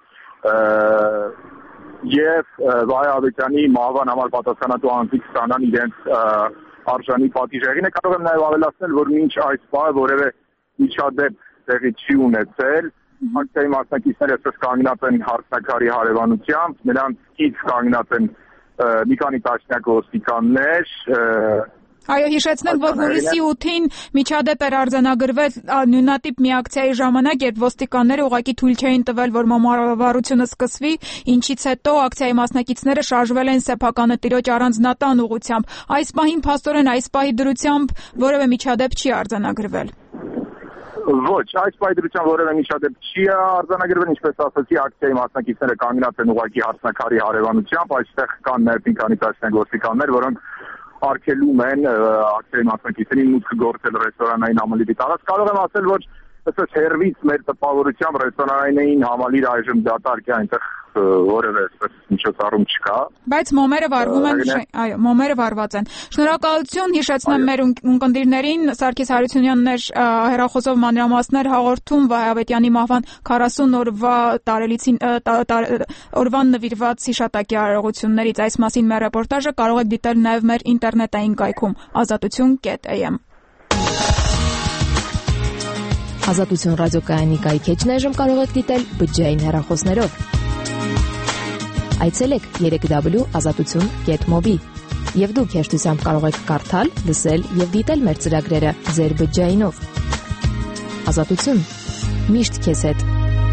եւ Վահե Ավետյանի մահվան համար պատասխանատու անձիկ ստանան իրենց արժանի պատիժը։ Կարող եմ նաեւ ավելացնել, որ մինչ այս պահը որևէ միջադեպ տեղի չի ունեցել, ակցիայի մասնակիցները այսպես կանգնած են հարցնակարի հարևանությամբ, նրանց կից կանգնած են մի քանի տասնյակ ոստիկաններ։ Այո, հիշեցնենք, որ հուլիսի 8-ին միջադեպ էր արձանագրվել նույնատիպ մի ակցիայի ժամանակ, երբ ոստիկանները ուղղակի թույլ չէին տվել, որ մամարավարությունը սկսվի, ինչից հետո ակցիայի մասնակիցները շարժվել են սեփականը տիրոջ առանձնատան ուղղությամբ։ Այս պահին փաստորեն այս պահի դրությամբ որևէ միջադեպ չի արձանագրվել։ Ոչ, այս պայդրության որևէ միջադեպ չի արձանագրվել, ինչպես ասացի, ակցիայի մասնակիցները կանգնած են ուղղակի հարցնակարի հարևանությամբ, այստեղ կան նաև մի քանի տասնյակ ոստիկաններ, որոնք արգելում են ակցիայի մասնակիցներին մուտք գործել ռեստորանային համալիրի տարածք։ Կարող եմ ասել, որ այսպես հերվից մեր տպավորությամբ ռեստորանային համալիր այժմ դատարկ է, այնտեղ որևէ այսպես միջոցառում չկա։ Բայց մոմերը վարվում են, այո, մոմերը վարված են։ Շնորհակալություն, հիշեցնեմ մեր ունկնդիրներին, Սարգիս Հարությունյանն էր հեռախոսով մանրամասներ հաղորդում Վահե Ավետյանի մահվան 40 օրվա օրվան նվիրված հիշատակի արարողություններից։ Այս մասին մեր ռեպորտաժը կարող եք դիտել նաև մեր ինտերնետային կայքում azatutun.am։ Ազատություն ռադիոկայանի կայքեջն այժմ կարող եք դիտել բջջային հեռախոսներով։ Այցելեք www.azatutun.mobi եւ դուք հեշտությամբ կարող եք կարդալ, լսել եւ դիտել մեր ծրագրերը ձեր բջջայինով։ Ազատություն միշտ քեզ հետ։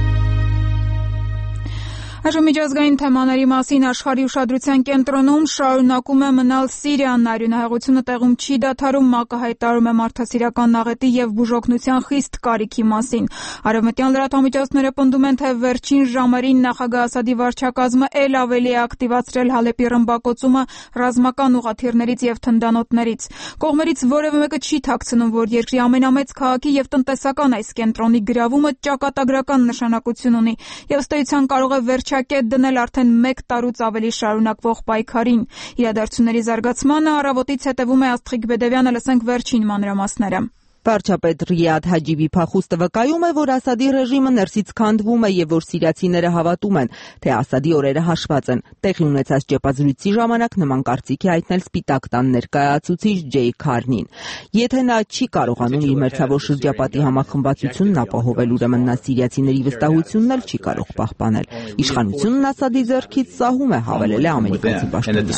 Այժմ միջազգային թեմաների մասին աշխարհի ուշադրության կենտրոնում շարունակում է մնալ Սիրիան։ Արյունահեղությունը տեղում չի դադարում, ՄԱԿ-ը հայտարարում է մարդասիրական աղետի եւ բուժօգնության խիստ կարիքի մասին։ Արևմտյան լրատվամիջոցները պնդում են, թե վերջին ժամերին նախագահ Ասադի վարչակազմը ել ավելի է ակտիվացրել Հալեպի ռմբակոծումը ռազմական ուղղաթիռներից եւ թնդանոթներից։ Կողմերից որևէ մեկը չի թաքցնում, որ երկրի ամենամեծ քաղաքի եւ տնտեսական այս կենտրոնի գրավումը ճակատագրական նշանակություն ունի եւ ըստ էության կարող է կետ դնել արդեն 1 տարուց ավելի շարունակվող պայքարին։ Իրադարձությունների զարգացմանը առավոտից հետևում է Աստղիկ Բեդևյանը, լսենք վերջին մանրամասները։ Վարչապետ Ռիադ Հաջիբի Փախուստը վկայում է, որ Ասադի ռեժիմը ներսից քանդվում է եւ որ սիրիացիները հավատում են, թե Ասադի օրերը հաշված են։ Տեղի ունեցած ճեպազրույցի ժամանակ նման կարծիքի հայտնել Սպիտակ տան ներկայացուցիչ Ջեյ Քարնին։ Եթե նա չի կարողանում իր մերձավոր շրջապատի համախմբվածությունն ապահովել, ուրեմն նա սիրիացիների վստահությունն էլ չի կարող պահպանել։ Իշխանությունն Ասադի ձեռքից սահում է, հավելել է ամերիկացի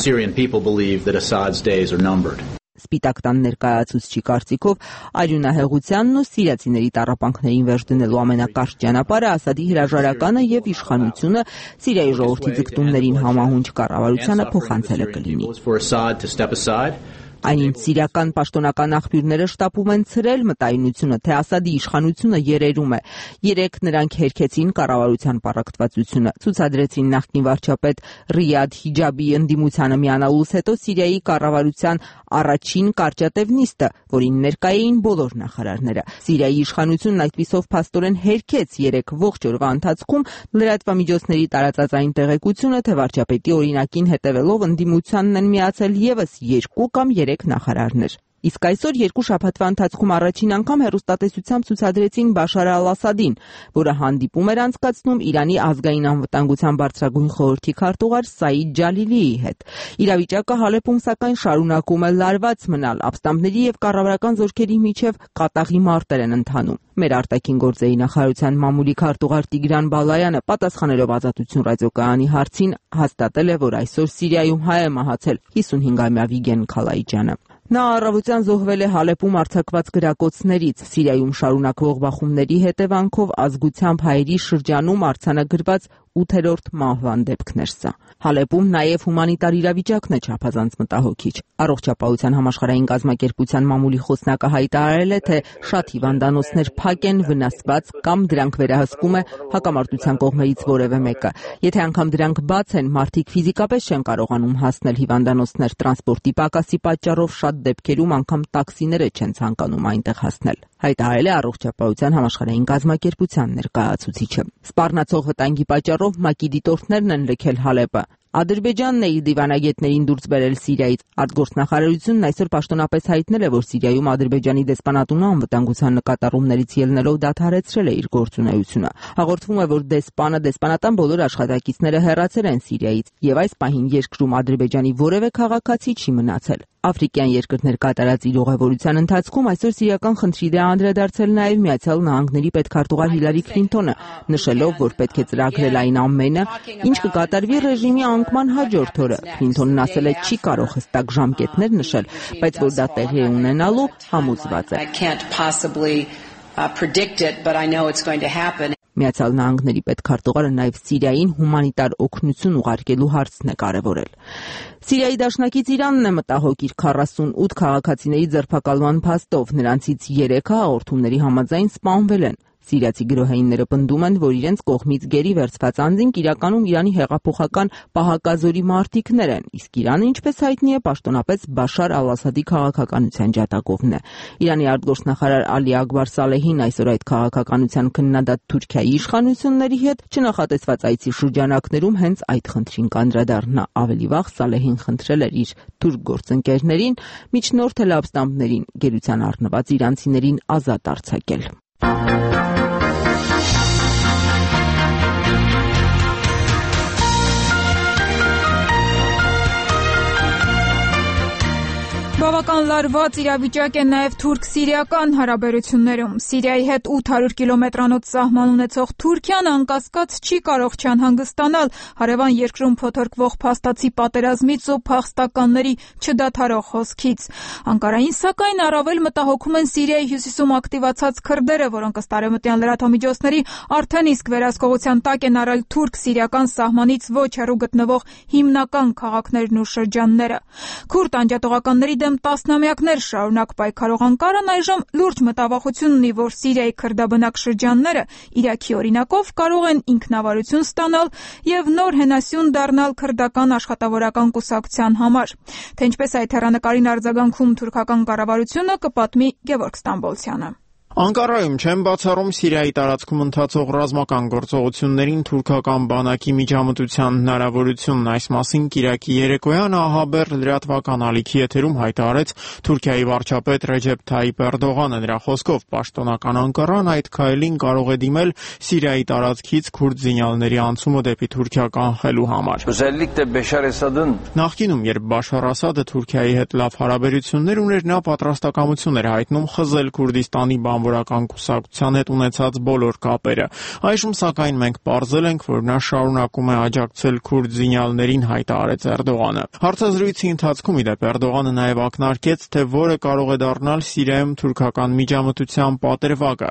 պաշտոնյան։ Սպիտակ տան ներկայացուցչի կարծիքով արյունահեղությանն ու սիրիացիների տառապանքներին վերջ դնելու ամենակարճ ճանապարհը Ասադի հրաժարականը եւ իշխանությունը Սիրիայի ժողովրդի ձգտումներին համահունչ կառավարությանը փոխանցելը կլինի։ Այն սիրիական պաշտոնական աղբյուրները շտապում են ցրել մտայնությունը, թե Ասադի իշխանությունը երերում է։ Երեկ նրանք հերքեցին կառավարության պառակտվածությունը, ցուցադրեցին նախկին վարչապետ Ռիադ Հիջաբի ընդդիմությանը միանալուց հետո Սիրիայի կառավարության առաջին կարճատև նիստը, որին ներկայ էին բոլոր նախարարները։ Սիրիայի իշխանությունն այդպիսով փաստորեն հերքեց երեք ողջ օրվա ընթացքում լրատվամիջոցների տարածած այն տեղեկությունը, թե վարչապետի օրինակին հետևելով ընդդիմությանն են միացել եւս 2 կամ 3 նախարարներ։ Իսկ այսօր 2 շաբաթվա ընթացքում առաջին անգամ հեռուստատեսությամբ ցուցադրեցին Բաշար Ալ-Ասադին, որը հանդիպում էր անցկացնում Իրանի ազգային անվտանգության բարձրագույն խորհրդի քարտուղար Սաիդ Ջալիլիի հետ։ Իրավիճակը Հալեպում սակայն շարունակում է լարված մնալ, ապստամբների եւ կառավարական զորքերի միջև կատաղի մարտեր են ընթանում։ Մեր արտաքին գործերի նախարարության մամուլի քարտուղար Տիգրան Բալայանը պատասխանելով Ազատություն ռադիոկայանի հարցին հաստատել է, որ այսօր Սիրիայում հայ է մահացել 55-ամյա Վիգեն Քալայջյանը։ Նա առավոտյան զոհվել է Հալեպում արձակված գրակոծներից։ Սիրիայում շարունակվող բախումների հետևանքով ազգությամբ հայերի շրջանում արձանագրված 8-րդ մահվան դեպքն էր սա։ Հալեպում նաև հումանիտար իրավիճակն է չափազանց մտահոգիչ։ Առողջապահության համաշխարհային կազմակերպության մամուլի խոսնակը հայտարարել է, թե շատ հիվանդանոցներ փակ են, վնասված կամ դրանք վերահսկում է հակամարտության կողմերից որևէ մեկը։ Եթե անգամ դրանք բաց են, մարդիկ ֆիզիկապես չեն կարողանում հասնել հիվանդանոցներ, տրանսպորտի պակասի պատճառով շատ դեպքերում անգամ տաքսիները չեն ցանկանում այնտեղ հասնել։ Հայտարարել է Առողջապահության համաշխարհային կազմակերպության ներկայացուցիչը։ Սպառնացող վտանգի պատճառով ՄԱԿ-ի դիտորդներն են լքել Հալեպը։ Ադրբեջանն է իր դիվանագետներին դուրս բերել Սիրիայից։ Արտգործնախարարությունն այսօր պաշտոնապես հայտնել է, որ Սիրիայում Ադրբեջանի դեսպանատունը անվտանգության նկատառումներից ելնելով դադարեցրել է իր գործունեությունը։ Հաղորդվում է, որ դեսպանատան բոլոր աշխատակիցները հեռացել են Սիրիայից, եւ այս պահին երկրում Ադրբեջանի որևէ քաղաքացի չի մնացել։ Աֆրիկյան երկրներ կատարած իր ուղևորության ընթացքում այսօր սիրիական խնդրի դե անդրադարձել նաև Միացյալ Նահանգների պետքարտուղար Հիլարի Քլինթոնը, նշելով, որ պետք է ծրագրել այն ամենը, ինչ կկատարվի ռեժիմի անկման հաջորդ օրը։ Քլինթոնն ասել է չի կարող հստակ ժամկետներ նշել, բայց որ դա տեղի է ունենալու համոզված է։ Միացյալ Նահանգների պետքարտուղարը նաև Սիրիային հումանիտար օգնություն ուղարկելու հարցն է կարևորել։ Սիրիայի դաշնակից Իրանն է մտահոգ իր 48 քաղաքացիների ձերբակալման փաստով, նրանցից 3-ը հաղորդումների համաձայն սպանվել են։ Սիրիացի գրոհայինները պնդում են, որ իրենց կողմից գերի վերցված անձինք իրականում Իրանի հեղափոխական պահակազորի մարտիկներ են, իսկ Իրանը, ինչպես հայտնի է, պաշտոնապես Բաշար al-Ասադի քաղաքականության ջատագովն է։ Իրանի արտգործնախարար Ալի Ակբար Սալեհին այսօր այդ քաղաքականության քննադատ Թուրքիայի իշխանությունների հետ չնախատեսված այցի շրջանակներում հենց այդ խնդրին կանդրադառնա։ Ավելի վաղ Սալեհին խնդրել էր իր թուրք գործընկերներին միջնորդել ապստամբներին, գերության առնված իրանցիներին ազատ արձակել։ Բավական լարված իրավիճակ է նաև թուրք-սիրիական հարաբերություններում։ Սիրիայի հետ 800 կիլոմետրանոց սահման ունեցող Թուրքիան անկասկած չի կարող չանհանգստանալ հարևան երկրում փոթորկվող փաստացի պատերազմից ու փախստականների չդադարող հոսքից։ Անկարային, սակայն, առավել մտահոգում են Սիրիայի հյուսիսում ակտիվացած քրդերը, որոնք ըստ արևմտյան լրատվամիջոցների արդեն իսկ վերահսկողության տակ են առել թուրք-սիրիական սահմանից ոչ հեռու գտնվող հիմնական քաղաքներն ու շրջանները։ Քուրդ անջատողականների դեմ տասնամյակներ շարունակ պայքարող Անկարան այժմ լուրջ մտավախություն ունի, որ Սիրիայի քրդաբնակ շրջանները Իրաքի օրինակով կարող են ինքնավարություն ստանալ եւ նոր հենասյուն դառնալ քրդական աշխատավորական կուսակցության համար։ Թե ինչպես այդ հեռանկարին արձագանքում թուրքական կառավարությունը, կպատմի Գևորգ Ստամբոլցյանը։ Անկարայում չեն բացառում Սիրիայի տարածքում ընթացող ռազմական գործողություններին թուրքական բանակի միջամտության հնարավորությունն։ Այս մասին Կիրակի երեկոյան ահաբեր լրատվական ալիքի եթերում հայտարարեց Թուրքիայի վարչապետ Ռեջեփ Թայիփ Էրդողանը։ Նրա խոսքով պաշտոնական Անկարան այդ քայլին կարող է դիմել Սիրիայի տարածքից քուրդ զինյալների անցումը դեպի Թուրքիա կանխելու համար։ Նախկինում, երբ Բաշար Ասադը Թուրքիայի հետ լավ հարաբերություններ ուներ, նա պատրաստակամություն էր հայտնում խզել Քուրդիստանի բանվորական կուսակցության հետ ունեցած բոլոր կապերը։ Այժմ, սակայն, մենք պարզել ենք, որ նա շարունակում է աջակցել քուրդ զինյալներին, հայտարարեց Էրդողանը։ Հարցազրույցի ընթացքում, իդեպ, Էրդողանը նաև ակնարկեց, թե որը կարող է դառնալ Սիրիայում թուրքական միջամտության պատրվակը։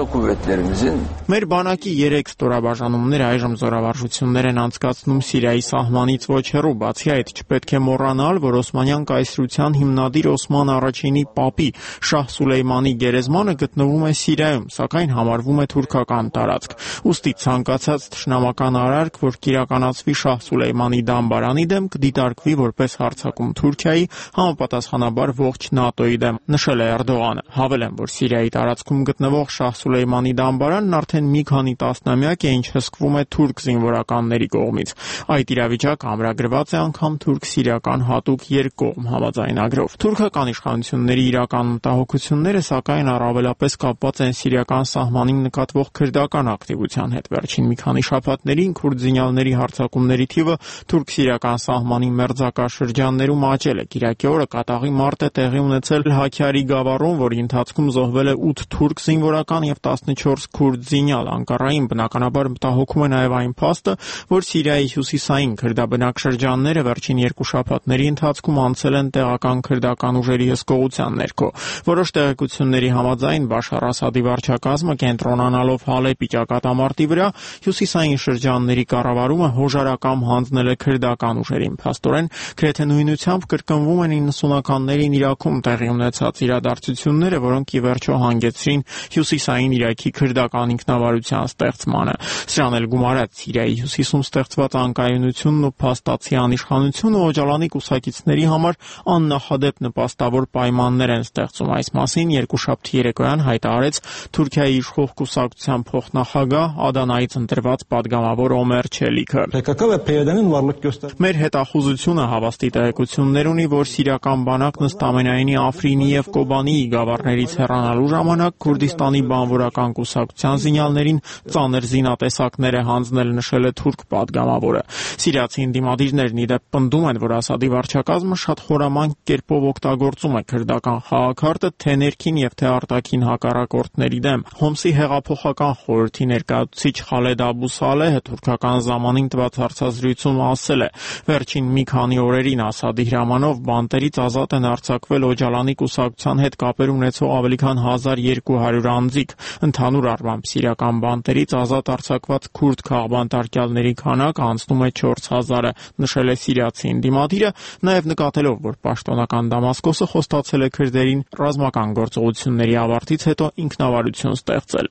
Մեր բանակի 3 ստորաբաժանումները այժմ զորավարժություններ են անցկացնում Սիրիայի սահմանից ոչ հեռու։ Բացի այդ, չպետք է մոռանալ, որ Օսմանյան կայսրության հիմնադիր Օսման առաջինի պապի Շահ Սուլեյմանի գերեզմանը գտնվում է Սիրիայում, սակայն համարվում է թուրքական տարածք։ Ուստի ցանկացած թշնամական արարք, որ կիրականացվի Շահ Սուլեյմանի դամբարանի դեմ, կդիտարկվի որպես հարձակում Թուրքիայի, համապատասխանաբար ողջ ՆԱՏՕ-ի դեմ, նշել է Էրդողանը։ Հավելեմ, որ Սիրիայի տարածքում գտնվող Շահ Սուլեյմանի դամբարանն արդեն մի քանի տասնամյակ է, ինչ հսկվում է թուրք զինվորականների կողմից։ Այդ իրավիճակը ամրագրված է անգամ թուրք-սիրիական հատուկ երկկողմ համաձայնագրով։ Թուրքական իշխանությունների իրական մտահոգությունները, սակայն, առավելապես կապված են սիրիական սահմանին նկատվող քրդական ակտիվության հետ։ Վերջին մի քանի շաբաթներին քուրդ զինյալների հարձակումների թիվը թուրք-սիրիական սահմանի մերձակա շրջաններում աճել է։ Կիրակի օրը կատաղի մարտ է տեղի ունեցել Հաքյարի գավառում, որի ընթացքում զոհվել է 8 թուրք զինվորական եւ 14 քուրդ զինյալ։ Անկարային բնականաբար մտահոգում է նաեւ այն փաստը, որ Սիրիայի հյուսիսային քրդաբնակ շրջանները վերջին 2 շաբաթների ընթացքում անցել են տեղական քրդական ուժերի հսկողության ներքո։ Որոշ տեղեկությունների համաձայն Բաշար Ասադի վարչակազմը կենտրոնանալով Հալեպի ճակատամարտի վրա հյուսիսային շրջանների կառավարումը հոժարակամ հանձնել է քրդական ուժերին։ Փաստորեն, գրեթե նույնությամբ կրկնվում են 90-ականներին Իրաքում տեղի ունեցած իրադարձությունները, որոնք ի վերջո հանգեցրին հյուսիսային Իրաքի քրդական ինքնավարության ստեղծմանը։ Սրան էլ գումարած Սիրիայի հյուսիսում ստեղծված անկայունությունն ու փաստացի անիշխանությունը Օջալանի կուսակիցների համար աննախադեպ նպաստավոր պայմաններ են ստեղծում։ Այս մասին երկուշաբթի երեկոյան հայտարարեց Թուրքիայի իշխող կուսակցության փոխնախագահ Ադանայից ընտրված падգամավոր Օմեր Չելիքը։ Մեր հետախուզությունը հավաստի տեղեկություններ ունի, որ սիրիական բանակն ըստ ամենայնի Աֆրինի եւ Կոբանի գավառներից հեռանալու ժամանակ Քուրդիստանի բանվորական կուսակցության զինյալներին ծանր զինատեսակներ է հանձնել, նշել է թուրք падգամավորը։ Սիրիացի ընդդիմադիրներն ի դեպ պնդում են, որ Ասադի վարչակազմը շատ խորամանկ կերպով օգտագործում է քրդական խաղաքարտը թե ներքին եւ թե արտաքին հակառակորդների դեմ։ Հոմսի հեղափոխական խորհրդի ներկայացուցիչ Խալեդ Աբու Սալեհը թուրքական ժամանին տված հարցազրույցում ասել է. վերջին մի քանի օրերին Ասադի հրամանով բանտերից ազատ են արձակվել Օջալանի կուսակցության հետ կապեր ունեցող ավելի քան 1200 անձիկ։ Ընդհանուր առմամբ սիրիական բանտերից ազատ արձակված քուրդ քաղբանտարկյալների քանակը անցնում է 4000-ը, նշել է սիրիացի ընդդիմադիրը, նաև նկատելով, որ պաշտոնական Դամասկոսը խոստացել է քրդերին ռազմական գործողությունների ավարտից հետո ինքնավարություն ստեղծել։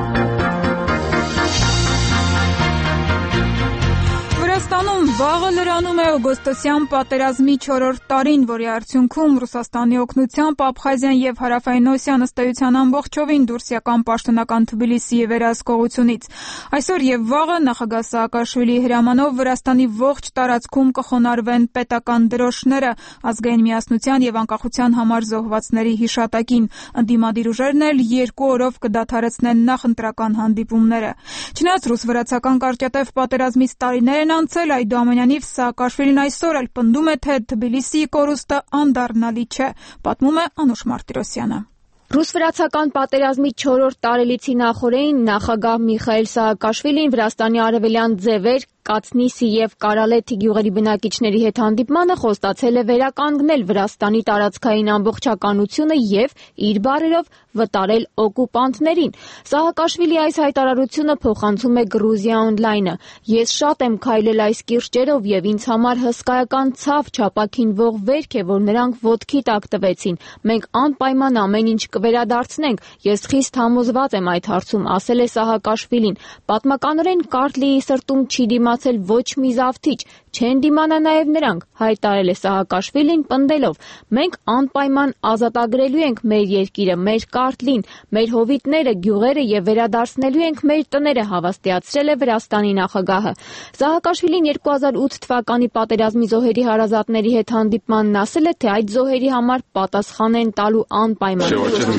Վրաստանում վաղը լրանում է օգոստոսյան պատերազմի 4-րդ տարին, որի արդյունքում Ռուսաստանի օգնությամբ Աբխազիան եւ Հարավային Օսիան ըստ էության ամբողջովին դուրս եկան պաշտոնական Թբիլիսիի վերահսկողությունից։ Այսօր եւ վաղը նախագահ Սաակաշվիլիի հրամանով Վրաստանի ողջ տարածքում կխոնարհվեն պետական դրոշները ազգային միասնության եւ անկախության համար զոհվածների հիշատակին։ Ընդդիմադիր ուժերն էլ 2 օրով կդադարեցնեն նախընտրական հանդիպումները։ Չնայած ռուս-վրացական կարճատև պատերազմից տարիներ են անցել, այդուամենայնիվ Սաակաշվիլին այսօր էլ պնդում է, թե Թբիլիսիի կորուստը անդառնալի չէ, պատմում է Անուշ Մարտիրոսյանը։ Ռուս-վրացական պատերազմի 4-րդ տարելիցի նախօրեին նախագահ Միխայիլ Սաակաշվիլին Վրաստանի արևելյան ձևեր, Կացնիսի եւ Կարալեթի գյուղերի բնակիչների հետ հանդիպմանը խոստացել է վերականգնել Վրաստանի տարածքային ամբողջականությունը եւ իր բառերով վտարել օկուպանտներին։ Սաակաշվիլի այս հայտարարությունը փոխանցում է Գրուզիա օնլայնը։ Ես շատ եմ քայլել այս կիրճերով եւ ինձ համար հսկայական ցավ չափակինվող վերք է, որ նրանք ոտքի տակ տվեցին։ Մենք անպայման ամեն ինչ կվերադարձնենք։ Ես խիստ համոզված եմ այդ հարցում, ասել է Սաակաշվիլին։ Պատմականորեն Կարտլիի սրտում չի դիմացել ոչ մի զավթիչ, չեն դիմանա նաև նրանք, հայտարարել է Սաակաշվիլին պնդելով. մենք անպայման ազատագրելու ենք մեր երկիրը, մեր Կարտլին, մեր հովիտները, գյուղերը եւ վերադարձնելու ենք մեր տները, հավաստիացրել է Վրաստանի նախագահը։ Սաակաշվիլին 2008 թվականի պատերազմի զոհերի հարազատների հետ հանդիպմանն ասել է, թե այդ զոհերի համար պատասխան են տալու անպայման։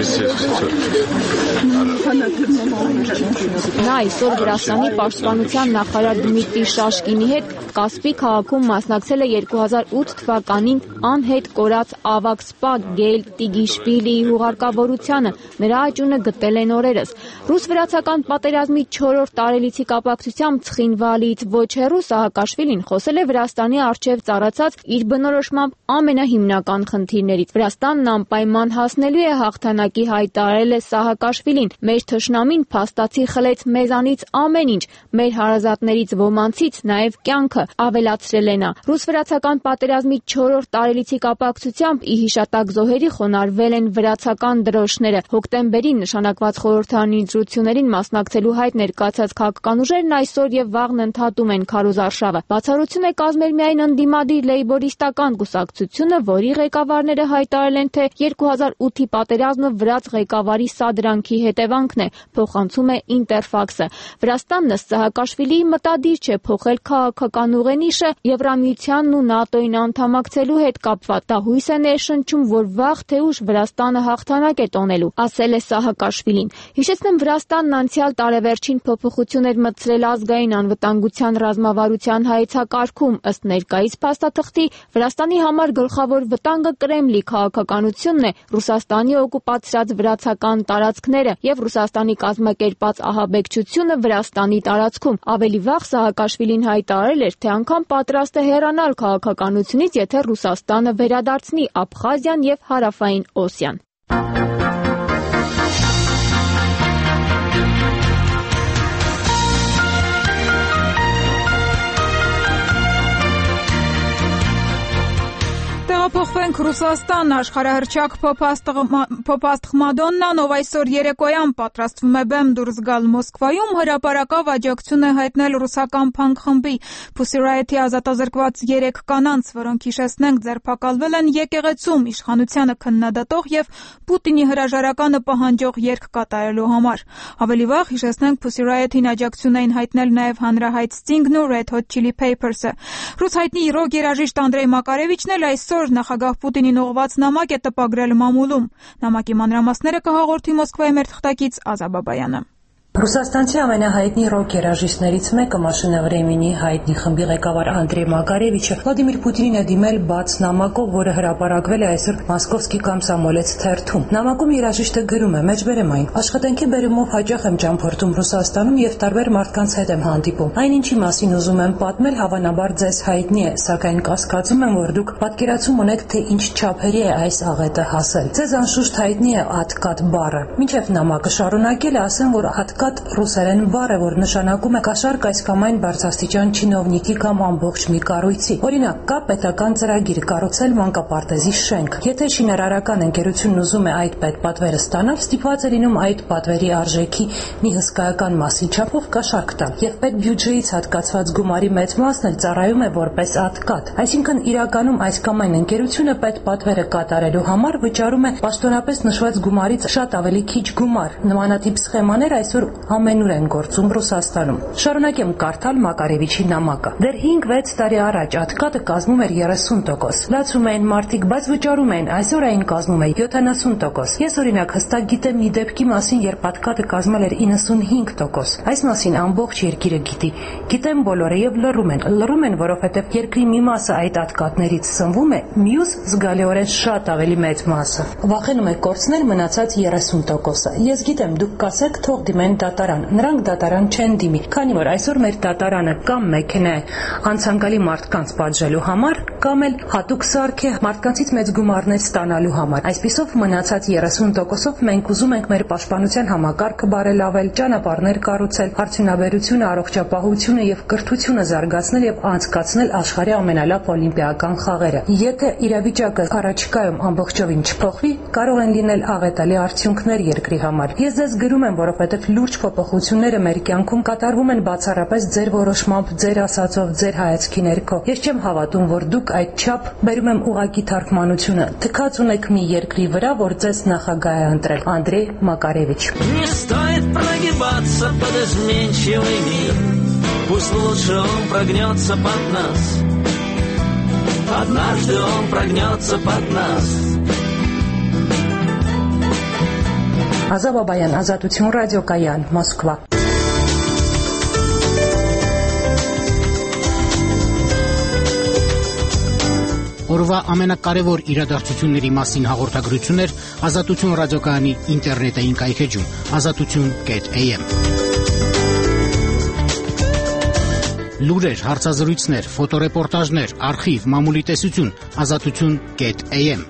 Նա այսօր Վրաստանի պաշտպանության նախարար Դմիտրի Շաշկինի հետ Կասպի քաղաքում մասնակցել է 2008 թվականին անհետ կորած ավագ սպա Գեյլ Տիգիշվիլիի հուղարկավորությանը, նրա աճյունը գտել են օրերս։ Ռուս-վրացական պատերազմի 4-րդ տարելիցի կապակցությամբ Ցխինվալիից ոչ հեռու Սաակաշվիլին խոսել է Վրաստանի առջև ծառացած իր բնորոշմամբ ամենահիմնական խնդիրներից։ Վրաստանն անպայման հասնելու է հաղթանակի, հայտարարել է Սաակաշվիլին։ Մեր թշնամին փաստացի խլեց մեզանից ամեն ինչ, մեր հարազատներից ոմանցից նաև կյանքը, ավելացրել է նա։ Ռուս-վրացական պատերազմի 4-րդ տարելիցի կապակցությամբ ի հիշատակ զոհերի խոնարհվել են վրացական դրոշները։ Հոկտեմբերին նշանակված խորհրդարանի ընտրություններին մասնակցելու հայտ ներկայացած քաղաքական ուժերն այսօր եւ վաղն ընդհատում են քարոզարշավը։ Բացառություն է կազմել միայն ընդդիմադիր լեյբորիստական կուսակցությունը, որի ղեկավարները հայտարարել են, թե 2008-ի պատերազմը վրաց ղեկավարի սադրանքի հետևանքն է, փոխանցում է Ինտերֆաքսը։ Վրաստանն ըստ Սաակաշվիլիի մտադիր չէ փոխել քաղաքական ուղենիշը Եվրամիությանն ու ՆԱՏՕ-ին անդամակցելու հետ կապված։ Դա հույս է ներշնչում, որ վաղ թե ուշ Վրաստանը հաղթանակ է տոնելու, ասել է Սաակաշվիլին։ Հիշեցնեմ, Վրաստանն անցյալ տարեվերջին փոփոխություն էր մտցրել ազգային անվտանգության ռազմավարության հայեցակարգում։ Ըստ ներկայիս փաստաթղթի Վրաստանի համար գլխավոր վտանգը Կրեմլի քաղաքականությունն է, Ռուսաստանի օկուպացրած վրացական տարածքները եւ Ռուսաստանի կազմակերպած ահաբեկչությունը Վրաստանի տարածքում։ Ավելի վաղ Սաակաշվիլին հայտարարել էր, թե անգամ պատրաստ է հեռանալ քաղաքականությունից, եթե Ռուսաստանը վերադարձնի Աբխազիան եւ Հարավային Օսիան։ Տեղափոխվենք Ռուսաստան, աշխարհահռչակ փոփ-ասթղ Մադոննան, ով այսօր երեկոյան պատրաստվում է բեմ դուրս գալ Մոսկվայում, հրապարակավ աջակցություն է հայտնել ռուսական փանկ խմբի Pussy Riot-ի ազատազրկված 3 կանանց, որոնք հիշեցնենք ձերբակալվել են եկեղեցում իշխանությանը քննադատող եւ Պուտինի հրաժարականը պահանջող երգ կատարելու համար։ Ավելի վաղ հիշեցնենք Pussy Riot-ին աջակցություն էին հայտնել նաեւ հանրահայտ Sting-ն ու Red Hot Chili Peppers-ը։ Ռուս հայտնի ռոք երաժիշտ Անդրեյ Մակարևիչն էլ այսօր նախագահ Պուտինին ուղղված նամակ է տպագրել մամուլում։ Նամակի մանրամասները կհաղորդի Մոսկվայի մեր թղթակից Ազա Բաբայանը։ Ռուսաստանցի ամենահայտնի ռոք երաժիշտներից մեկը Մաշինա Վրեմենի հայտնի խմբի ղեկավար Անդրեյ Մակարևիչը Վլադիմիր Պուտինին է դիմել բաց նամակով, որը հրապարակվել է այսօր Մոսկովսկի Կոմսոմոլեց թերթում։ Նամակում երաժիշտը գրում է. «Մեջբերեմ այն, աշխատանքի բերումով հաճախ եմ ճամփորդում Ռուսաստանում եւ տարբեր մարդկանց հետ եմ հանդիպում։ Այն ինչի մասին ուզում եմ պատմել, հավանաբար ձեզ հայտնի է, սակայն կասկածում եմ, որ դուք պատկերացում ունեք, թե ինչ չափերի է այս աղետը հասել։ Ձեզ անշուշտ հայտնի է ատկատ բառը։ Մինչև նամակը շարունակել է, ասեմ, որ ատկատ ռուսերեն բառ է, որ նշանակում է կաշառք այս կամ այն բարձրաստիճան չինովնիկի կամ ամբողջ մի կառույցի։ Օրինակ, կա պետական ծրագիր կառուցել մանկապարտեզի շենք։ Եթե շինարարական ընկերությունն ուզում է այդ պետպատվերը ստանալ, ստիպված է լինում այդ պատվերի արժեքի մի հսկայական մասի չափով կաշառք տալ, եւ պետբյուջեից հատկացված գումարի մեծ մասն էլ ծառայում է որպես ատկատ։ Այսինքն իրականում այս կամ այն ընկերությունը պետպատվերը կատարելու համար վճարում է պաշտոնապես նշված գումարից շատ ավելի քիչ գումար։ Նմանատիպ սխեմաներ այսօր ամենուր են գործում Ռուսաստանում։ Շարունակեմ կարդալ Մակարևիչի նամակը։ Դեռ 5-6 տարի առաջ ատկատը կազմում էր 30%։ Լացում էին մարդիկ, բայց վճարում էին, այսօր այն կազմում է 70%։ Ես օրինակ հստակ գիտեմ մի դեպքի մասին, երբ ատկատը կազմել էր 95%։ Այս մասին ամբողջ երկիրը գիտի։ Գիտեմ բոլորը եւ լռում են, որովհետեւ երկրի մի մասը այդ ատկատներից սնվում է, մյուս զգալիորեն շատ ավելի մեծ մասը վախենում է կորցնել մնացած 30%-ը։ Ես գիտեմ, դուք կասեք, թող դիմեն դատարան։ Նրանք դատարան չեն դիմի, քանի որ այսօր մեր դատարանը կամ մեքենա է անցանկալի մարդկանց պատժելու համար, կամ էլ հատուկ սարք է մարդկանցից մեծ գումարներ ստանալու համար։ Այսպիսով մնացած 30%-ով մենք ուզում ենք մեր պաշտպանության համակարգը բարելավել, ճանապարհներ կառուցել, արդյունաբերությունը, առողջապահությունը եւ կրթությունը զարգացնել եւ անցկացնել աշխարհի ամենալավ օլիմպիական խաղերը։ Եթե իրավիճակը առաջիկայում ամբողջովին չփոխվի, կարող են լինել աղետալի արդյունքներ երկրի համար։ Ես ձեզ գրում եմ, որովհետեւ լուրջ փոփոխությունները մեր կյանքում կատարվում են բացառապես ձեր որոշմամբ, ձեր ասածով, ձեր հայացքի ներքո։ Ես չեմ հավատում, որ дուք այդչափ բերում եմ уղակի թարգմանությունը։ Թքած ունեք մի երկրի վրա, որ ձեզ նախագահ է ընտրել։ Անդրեյ Մակարևիչ։ Не стоит прогибаться под изменчивый мир. Пусть лучше он прогнется под нас. Однажды он прогнется под нас. Ազա Բաբայան, Ազատություն ռադիոկայան, Մոսկվա։ Օրվա ամենակարևոր իրադարձությունների մասին հաղորդագրություններ Ազատություն ռադիոկայանի ինտերնետային կայքեջում azatutun.am։ Լուրեր, հարցազրույցներ, ֆոտոռեպորտաժներ, արխիվ, մամուլի տեսություն azatutun.am։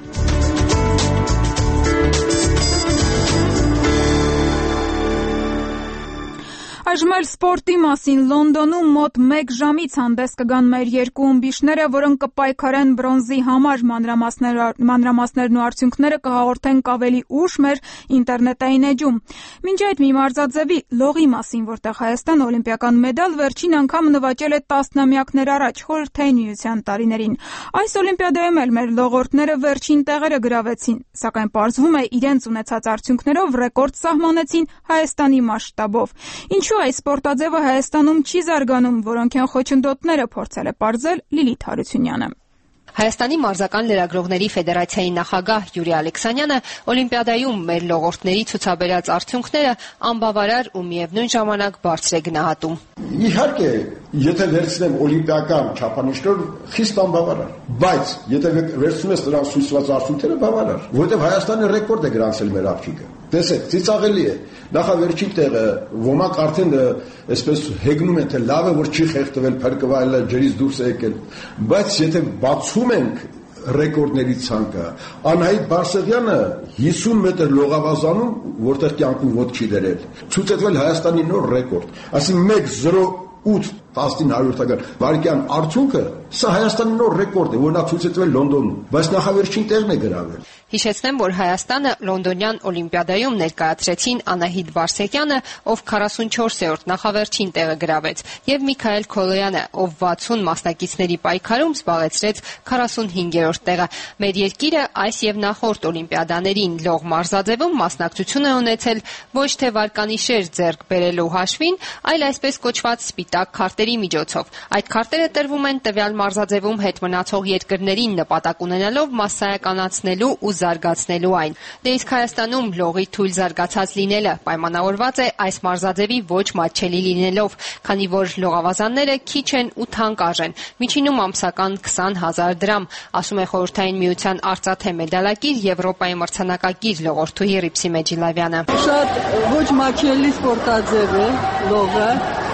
Այժմ էլ սպորտի մասին Լոնդոնում մոտ 1 ժամից հանդես կգան մեր երկու ըմբիշները, որոնք կպայքարեն բրոնզի համար։ Մանրամասներն ու արդյունքները կհաղորդենք ավելի ուշ մեր ինտերնետային էջում։ Մինչ այդ մի մարզաձևի լողի մասին, որտեղ Հայաստան օլիմպիական մեդալ վերջին անգամ նվաճել է 10-նամյակներ առաջ Խորհրդային Միության տարիներին։ Այս օլիմպիադայում էլ մեր լողորդները վերջին տեղերը գրավեցին, սակայն պարզվում է իրենց ունեցած արդյունքներով ռեկորդ սահմանեցին Հայաստանի մասշտաբով։ Ինչու այս սպորտաձևը Հայաստանում չի զարգանում, որոնք են խոչընդոտները, փորձել է պարզել Լիլիթ Հարությունյանը։ Հայաստանի մարզական լրագրողների ֆեդերացիայի նախագահ Յուրի Ալեքսանյանը օլիմպիադայում մեր լողորդների ցուցաբերած արդյունքները անբավարար ու միևնույն ժամանակ բարձր է գնահատում։ Իհարկե, եթե վերցնեմ օլիմպիական չափանիշներ, խիստ անբավարար, բայց եթե վերցնում ես նրանց ցույցված արդյունքները, բավարար, որովհետև Հայաստանը ռեկորդ է գրանցել մեր աղջիկը։ Տեսեք, ծիծաղելի է։ Նախավերջին տեղը ոմանք արդեն այսպես հեգնում են, թե լավ է, որ չի խեղդվել, փրկվել, ջրից դուրս է եկել, բայց եթե բացում ենք ռեկորդների ցանկը, Անահիտ Բարսեղյանը 50 մետր լողավազանում, որտեղ կյանքում ոտ չի դրել, ցույցեցվել Հայաստանի նոր ռեկորդ, ասին 1:08 1900-ական վարկյան արդյունքը սա Հայաստանի նոր ռեկորդ է, որ նա ցույց է տվել Լոնդոնում, բայց նախավերջին տեղն է գրավել։ Հիշեցնեմ, որ Հայաստանը Լոնդոնյան Օլիմպիադայում ներկայացրեցին Անահիտ Բարսեղյանը, ով 44-րդ նախավերջին տեղը գրավեց, եւ Միքայել Քոլոյանը, ով 60 մասնակիցների պայքարում զբաղեցրեց 45-րդ տեղը։ Մեր երկիրը այս եւ նախորդ օլիմպիադաներին լող մարզաձևում մասնակցություն է ունեցել ոչ թե վարկանիշեր ձեռք բերելու հաշվին, այլ այսպես կոչված սպիտակ քարտերի միջոցով։ Այդ քարտերը տրվում են տվյալ մարզաձևում հետ մնացող երկրներին նպատակ ունենալով մասսայականացնելու ու զարգացնելու այն։ Դե իսկ Հայաստանում լողի թույլ զարգացած լինելը պայմանավորված է այս մարզաձևի ոչ մատչելի լինելով, քանի որ լողավազանները քիչ են ու թանկ արժեն, միջինում ամսական 20,000 դրամ, ասում է Խորհրդային Միության արծաթե մեդալակիր Եվրոպայի մրցանակակիր լողորդուհի Ռիփսի Մեջիլավյանը։ Շատ ոչ մատչելի սպորտաձև է լողը։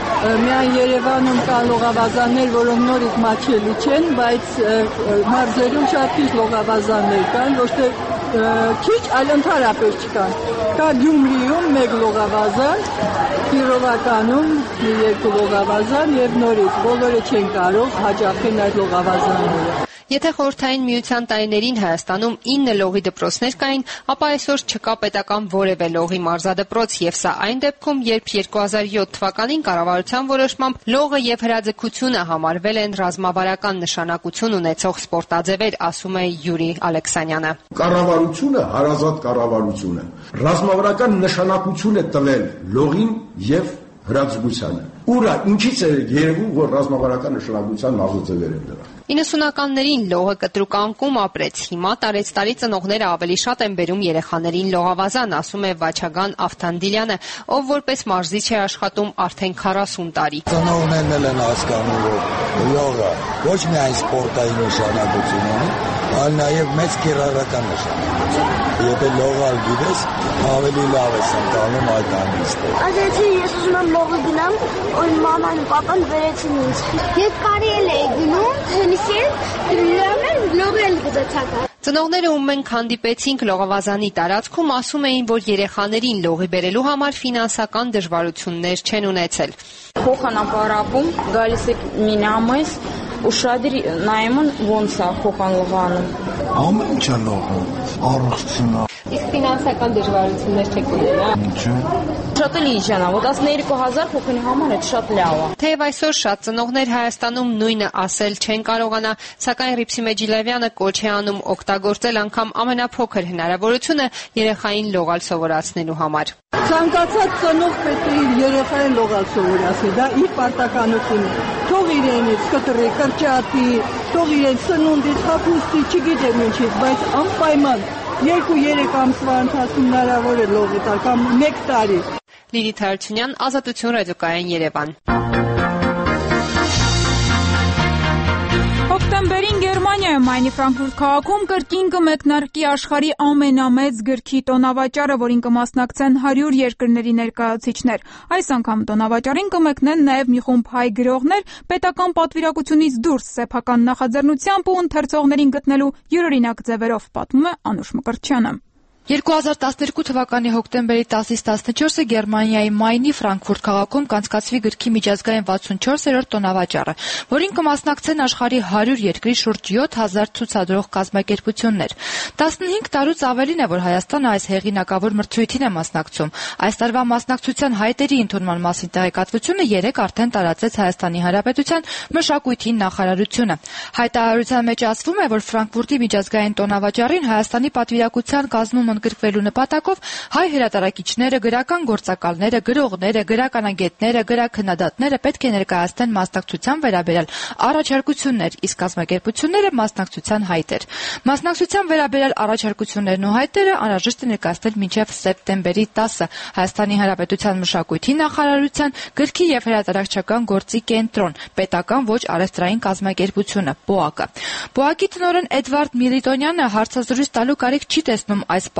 Միայն Երևանում կա լողավազաններ, որոնք նորից մատչելի չեն, բայց մարզերում շատ քիչ լողավազաններ կան, ոչ թե քիչ, այլ ընդհանրապես չկան։ Կա Գյումրիում մեկ լողավազան, Կիրովականում մի երկու լողավազան եւ նորից բոլորը չեն կարող հաճախել այդ լողավազանները։ Եթե Խորհրդային Միության տարիներին Հայաստանում 9 լողի դպրոցներ կային, ապա այսօր չկա պետական որևէ լողի մարզադպրոց, եւ սա այն դեպքում, երբ 2007 թվականին կառավարության որոշմամբ լողը եւ հրաձգությունը համարվել են ռազմավարական նշանակություն ունեցող սպորտաձևեր, ասում է Յուրի Ալեքսանյանը։ Կառավարությունը, հարազատ կառավարությունը, ռազմավարական նշանակություն է տվել լողին եւ հրաձգությանը։ Ուրա ինչից է երևում, որ ռազմավարական նշանակության մարզաձևեր են դրա։ 90-ականներին լողը կտրուկ անկում ապրեց, հիմա տարեցտարի ծնողները ավելի շատ են բերում երեխաներին լողավազան, ասում է Վաչագան Ավթանդիլյանը, ով որպես մարզիչ է աշխատում արդեն 40 տարի։ Ծնողներն են հասկանում, որ լողը ոչ միայն սպորտային նշանակություն ունի, այլ նաև մեծ կիրառական նշանակություն։ Եթե լողալ գիտես, ավելի լավ ես ընկալում այդ հանգիստը։ Ասեցի, ես ուզում եմ լողը գնամ, որ մաման ու պապան վերեցին ինձ։ Ես կարիել էի գնում, լողել գծացակա։ Ծնողները, ում մենք հանդիպեցինք լողավազանի տարածքում, ասում էին, որ երեխաներին լողի բերելու համար ֆինանսական դժվարություններ չեն ունեցել։ Փոխանապարակում գալիս է մինամես ու շատերի նայում են ոնց է փոխան լողանում։ Ամեն ինչ է լողում, առողջությունն։ Իսկ ֆինանսական դժվարություններ չեք ունենա։ Չէ։ Շատ էլի իջանա, որ 12000 փոխանի համար է շատ լավ է։ Թեև այսօր շատ ծնողներ Հայաստանում նույնը ասել չեն կարողանա, սակայն Ռիփսի Մեջիլավյանը կոչ է անում օգտագործել անգամ ամենափոքր հնարավորությունը երեխային լողալ սովորացնելու համար։ Ցանկացած ծնող պետք է իր երեխային լողալ սովորացնի, դա իր պարտականությունն է։ Թող իրենից կտրի, կրճատի, թող իրեն սնունդից, հագուստի, չգիտեմ ինչից, բայց անպայման 2-3 ամսվա ընթացքում հնարավոր է լողի տալ կամ 1 տարի։ Լիլիթ Հարությունյան, Ազատություն, ռադիոկայան Երևան։ Հոկտեմբերին Գերմանիայում Մայնի Ֆրանկֆուրտ քաղաքում կրկին կմեկնարկի աշխարհի ամենամեծ գրքի տոնավաճառը, որին կմասնակցեն 100 երկրների ներկայացուցիչներ։ Այս անգամ տոնավաճառին կմեկնեն նաև մի խումբ հայ գրողներ, պետական պատվիրակությունից դուրս սեփական նախաձեռնությամբ ու ընթերցողներին գտնելու յուրօրինակ ձևերով, պատմում է Անուշ Մկրտչյանը։ 2012 թվականի հոկտեմբերի 10-ից 14-ը Գերմանիայի Մայնի Ֆրանկֆուրտ քաղաքում կանցկացվի գրքի միջազգային 64-րդ տոնավաճառը, որին կմասնակցեն աշխարհի 100 երկրի շուրջ 7000 ցուցադրող կազմակերպություններ։ 15 տարուց ավելին է, որ Հայաստանը այս հեղինակավոր մրցույթին է մասնակցում։ Այս տարվա մասնակցության հայտերի ընդունման մասին տեղեկատվությունը 3 արդեն տարածեց Հայաստանի Հանրապետության մշակույթի նախարարությունը։ Հայտարարության մեջ ասվում է, որ Ֆրանկֆուրտի միջազգային տոնավաճառին Հայաստանի պատվիրակության կազմում ընդգրկվելու նպատակով հայ հրատարակիչները, գրական գործակալները, գրողները, գրականագետները, գրաքննադատները պետք է ներկայացնեն մասնակցության վերաբերյալ առաջարկություններ, իսկ կազմակերպությունները մասնակցության հայտեր։ Մասնակցության վերաբերյալ առաջարկություններն ու հայտերը անհրաժեշտ է ներկայացնել մինչև սեպտեմբերի 10-ը Հայաստանի Հանրապետության մշակույթի նախարարության գրքի եւ հրատարակչական գործի կենտրոն, պետական ոչ առևտրային կազմակերպությունը ՊՕԱԿ-ը։ ՊՕԱԿ-ի տնօրեն Էդվարդ Միլիտոնյանը հարցազրույց տալու կարիք չի տեսնում այս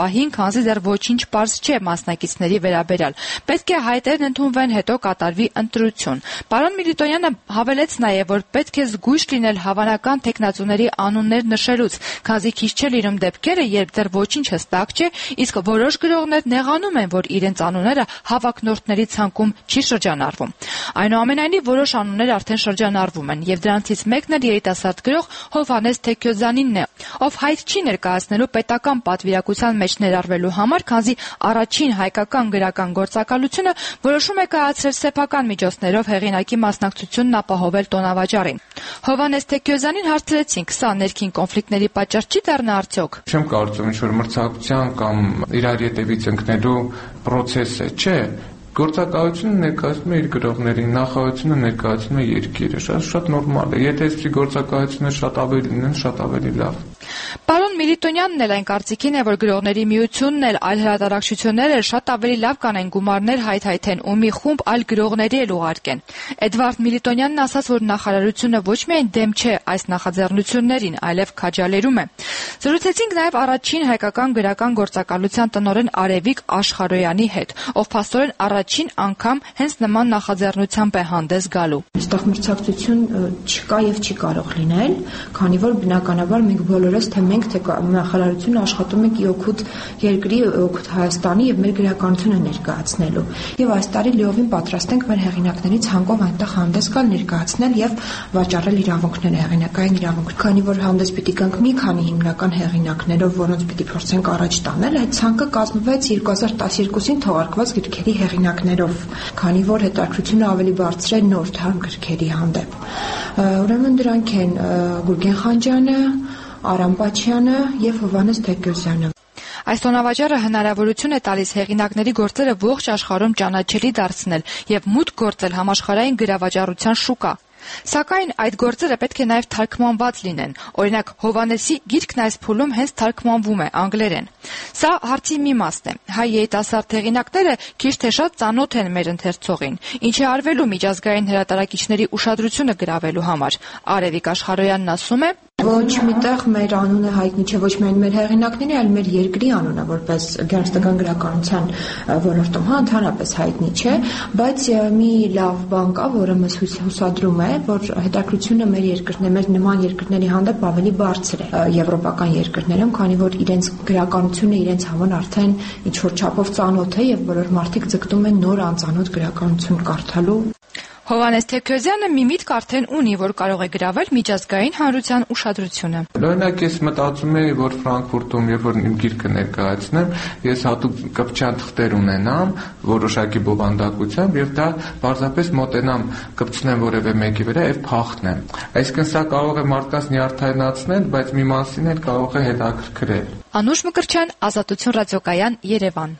պահին, քանզի դեռ ոչինչ պարզ չէ մասնակիցների վերաբերյալ։ Պետք է հայտերն ընդունվեն, հետո կատարվի ընտրություն։ Պարոն Միլիտոնյանը հավելեց նաև, որ պետք է զգույշ լինել հավանական թեկնածուների անուններ նշելուց, քանզի քիչ չէ լինում դեպքերը, երբ դեռ ոչինչ հստակ չէ, իսկ որոշ գրողներ նեղանում են, որ իրենց անունները հավակնորդների ցանկում չի շրջանառվում։ Այնուամենայնիվ, որոշ անուններ արդեն շրջանառվում են, եւ դրանցից մեկն էլ երիտասարդ գրող Հովհաննես Թեքյոզյանինն է, ով հայտ չի ներկայացնելու պետական պատվիրակության մեջ ներառվելու համար, քանզի առաջին հայկական գրական գործակալությունը որոշում է կայացրել սեփական միջոցներով հեղինակի մասնակցությունն ապահովել տոնավաճառին։ Հովհաննես Թեքյոզյանին հարցրեցինք, սա ներքին կոնֆլիկտների պատճառ չի դառնա արդյոք։ Չեմ կարծում ինչ-որ մրցակցության կամ իրար ետևից ընկնելու process է, չէ։ Գործակալությունը ներկայացնում է իր գրողներին, նախարարությունը ներկայացնում է երկիրը, շատ նորմալ է։ Եթե այսպիսի գործակալություններ շատ ավելի լինեն, շատ ավելի լավ։ Պարոն Միլիտոնյանն էլ այն կարծիքին է, որ գրողների միությունն էլ այլ հրատարակչությունները շատ ավելի լավ կանեն գումարներ հայթայթեն ու մի խումբ այլ գրողների էլ ուղարկեն։ Էդվարդ Միլիտոնյանն ասաց, որ նախարարությունը ոչ միայն դեմ չէ այս նախաձեռնություններին, այլև քաջալերում է։ Զրուցեցինք նաև առաջին հայկական գրական գործակալության տնօրեն Արևիկ Աշխարհոյանի հետ, ով փաստորեն առաջին անգամ հենց նման նախաձեռնությամբ է հանդես գալու։ Այստեղ մրցակցություն չկա եւ չի կարող լինել, քանի որ բնականաբար մենք բոլորս թե մենք թե նախարարությունը աշխատում ենք օգուտ երկրի, օգուտ Հայաստանի եւ մեր գրականությունը ներկայացնելու։ Եվ այս տարի լիովին պատրաստ ենք մեր հեղինակների ցանկով այնտեղ հանդես գալ, ներկայացնել եւ վաճառել իրավունքները, հեղինակային իրավունք։ Քանի որ հանդես պիտի գանք մի քանի հիմնական հեղինակներով, որոնց պիտի փորձենք առաջ տանել, այդ ցանկը կազմվեց 2012-ին թողարկված գրքերի հեղինակներով, քանի որ հետաքրությունը ավելի բարձր է նոր թարմ գրքերի հանդեպ։ Ուրեմն դրանք են Գուրգեն Խանջյանը, Արամ Պաչյանը եւ Հովհաննես Թեքյոզյանը։ Այս տոնավաճառը հնարավորություն է տալիս հեղինակների գործերը ողջ աշխարհում ճանաչելի դարձնել եւ մուտք գործել համաշխարհային գրավաճառության շուկա։ Սակայն այդ գործերը պետք է նաև թարգմանված լինեն։ Օրինակ, Հովհաննեսի գիրքն այս փուլում հենց թարգմանվում է անգլերեն։ Սա հարցի մի մասն է։ Հայ երիտասարդ հեղինակները քիչ թե շատ ծանոթ են մեր ընթերցողին, ինչ է արվելու միջազգային հրատարակիչների ուշադրությունը գրավելու համար։ Արևիկ Աշխարհոյանն ասում է. Ոչ միտեղ մեր անունը հայտնի չէ, ոչ միայն մեր հեղինակների, այլ մեր երկրի անունը որպես գեղարվեստական գրականության ոլորտում ընդհանրապես հայտնի չէ, բայց մի լավ բան կա, որը մեզ հուսադրում է, որ հետաքրությունը մեր երկրների, մեր նման երկրների հանդեպ ավելի բարձր է եվրոպական երկրներում, քանի որ իրենց գրականությունը իրենց համար արդեն ինչ որ չափով ծանոթ է եւ բոլոր մարդիկ ձգտում են նոր անծանոթ գրականություն կարդալու։ Հովհաննես Թեքյոզյանը մի միտք արդեն ունի, որ կարող է գրավել միջազգային հանրության ուշադրությունը։ Օրինակ ես մտածում եի, որ Ֆրանկֆուրտում, երբ որ իմ գիրքը ներկայացնեմ, ես հատուկ կպչյան թղթեր ունենամ, որոշակի բովանդակությամբ, եւ դա պարզապես մոտենամ, կպցնեմ որևէ մեկի վրա եւ փախնեմ։ Այսինքն սա կարող է մարդկանց նյարդայնացնել, բայց մի մասին էլ կարող է հետաքրքրել։ Անուշ Մկրտչյան, Ազատություն ռադիոկայան, Երևան։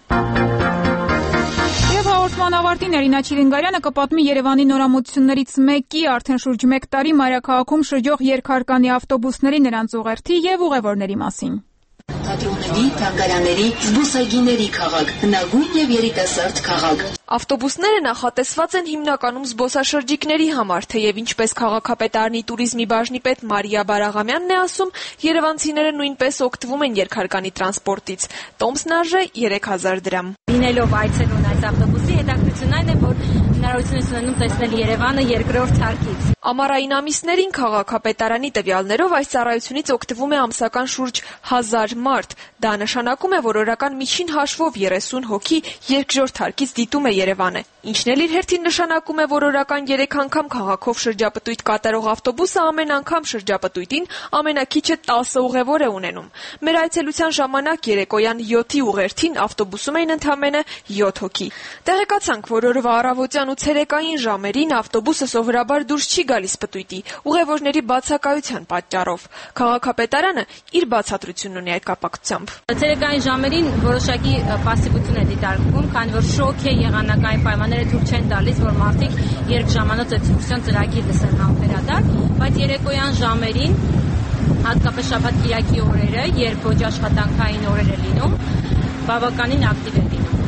Հաղորդման ավարտին Էրինա Չիլինգարյանը կպատմի Երևանի նորամուծություններից մեկի արդեն շուրջ 1 տարի մայրաքաղաքում շրջող երկհարկանի ավտոբուսների, նրանց ուղերձի եւ ուղևորների մասին։ Թատրոնների, թանգարանների, զբոսայգիների քաղաք, հնագույն եւ երիտասարդ քաղաք։ Ավտոբուսները նախատեսված են հիմնականում զբոսաշրջիկների համար, թեև ինչպես քաղաքապետարանի туриզմի բաժնի պետ Մարիա Բարաղամյանն է ասում, երևանցիները նույնպես օգտվում են երկհարկանի տրանսպորտից։ Տոմսն արժե 3000 դրամ։ Լինելով այցելուն այս ավտոբուսի հետաքրքրությունն այն է, որ հնարավորություն ունենում տեսնել Երևանը երկրորդ հարկից։ Ամառային ամիսներին քաղաքապետարանի տվյալներով այս ծառայությունից օգտվում է ամսական շուրջ 1000 մարդ։ Դա նշանակում է, որ օրական միջին հաշվով 30 հոգի երկրորդ հարկից դիտում է Երևանը։ Ինչն էլ իր հերթին նշանակում է, որ օրական 3 անգամ քաղաքով շրջապտույտ կատարող ավտոբուսը ամեն անգամ շրջապտույտին ամենակիչը 10 ուղևոր է ունենում։ Մեր այցելության ժամանակ երեկոյան 7-ի ուղերթին ավտոբուսում էին ընդամենը 7 հոգի։ Տեղեկացանք, որ օրվա առավոտյան ու ցերեկային ժամերին ավտոբուսը սովորաբար դուրս չի գալիս պտույտի ուղևորների բացակայության պատճառով։ Քաղաքապետարանը իր բացատրությունն ունի այդ կապակցությամբ։ Ցերեկային ժամերին որոշակի պասիվություն է դիտարկվում, քանի որ շոկ է եղանակային պայմանները թույլ չեն տալիս, որ մարդիկ երկժամանոց էքսկուրսիոն ծրագիր լսեն համբերադար, բայց երեկոյան ժամերին, հատկապես շաբաթ-կիրակի օրերը, երբ ոչ աշխատանքային օրեր է լինում, բավականին ակտիվ է լինում։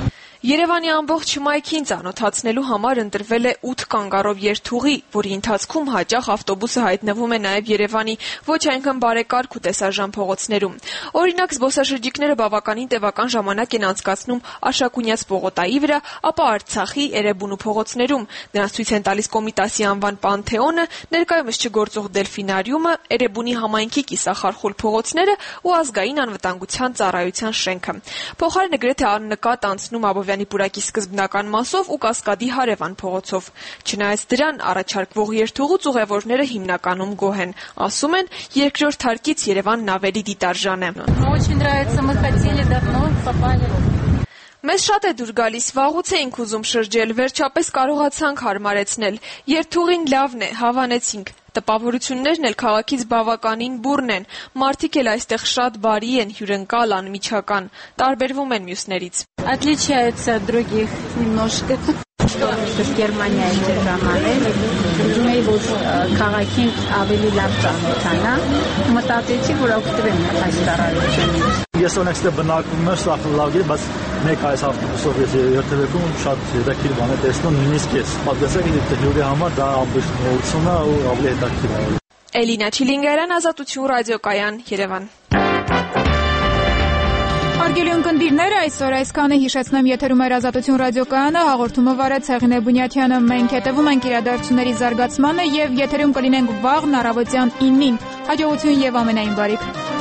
Երևանի ամբողջ Շմայքին ծանոթացնելու համար ընտրվել է 8 կանգառով երթուղի, որի ընթացքում հաճախ ավտոբուսը հայտնվում է նաև Երևանի ոչ այնքան բարեկարգ ու տեսարժան փողոցներում։ Օրինակ, զբոսաշրջիկները բավականին տևական ժամանակ են անցկացնում Արշակունյաց պողոտայի վրա, ապա Արցախի, Էրեբունու փողոցներում։ Նրանց ցույց են տալիս Կոմիտասի անվան Պանթեոնը, ներկայումս չգործող Դելֆինարիումը, Էրեբունի համայնքի կիսախարխուլ փողոցները ու ազգային անվտանգության ծառայության շենքը։ Փոխարենը գրեթե աննկատ անցնում Աբովյանի պուրակի սկզբնական մասով ու Կասկադի հարևան փողոցով։ Չնայած դրան, առաջարկվող երթուղուց ուղևորները հիմնականում գոհ են։ Ասում են, երկրորդ հարկից Երևանն ավելի դիտարժան է։ Մեզ շատ է դուր գալիս, վաղուց էինք ուզում շրջել, վերջապես կարողացանք հարմարեցնել։ Երթուղին լավն է, հավանեցինք։ Տպավորություններն էլ քաղաքից բավականին բուռն են։ Մարդիկ էլ այստեղ շատ բարի են, հյուրընկալ, անմիջական, տարբերվում են մյուսներից։ Отличается от других немножко. Что Գերմանիայի ժամանակ ուզում էի որ քաղաքին ավելի լավ ծանոթանա, մտածեցի որ օգտվեմ այս ծառայությունից։ Ես օրինակ ստե բնակվում եմ, սա լավ է, բայց մեկ այս ավտոբուսով ես երթևեկում շատ հետաքրքիր բան է տեսնում, նույնիսկ ես պատկերացրեք ինձ հյուրի համար դա ամբողջ նորությունն է ու ավելի հետաքրքիր է։ Էլինա Չիլինգերյան, Ազատություն ռադիոկայան, Երևան։ Հարգելի ունկնդիրները, այսօր այսքանը հիշեցնեմ եթերում էր Ազատություն ռադիոկայանը, հաղորդումը վարեց Հեղինե Բունյաթյանը, մենք հետևում ենք իրադարձությունների զարգացմանը եւ եթերում կլինենք վաղ առավոտյան 9-ին։ Հաջողություն եւ ամենայն բարիք։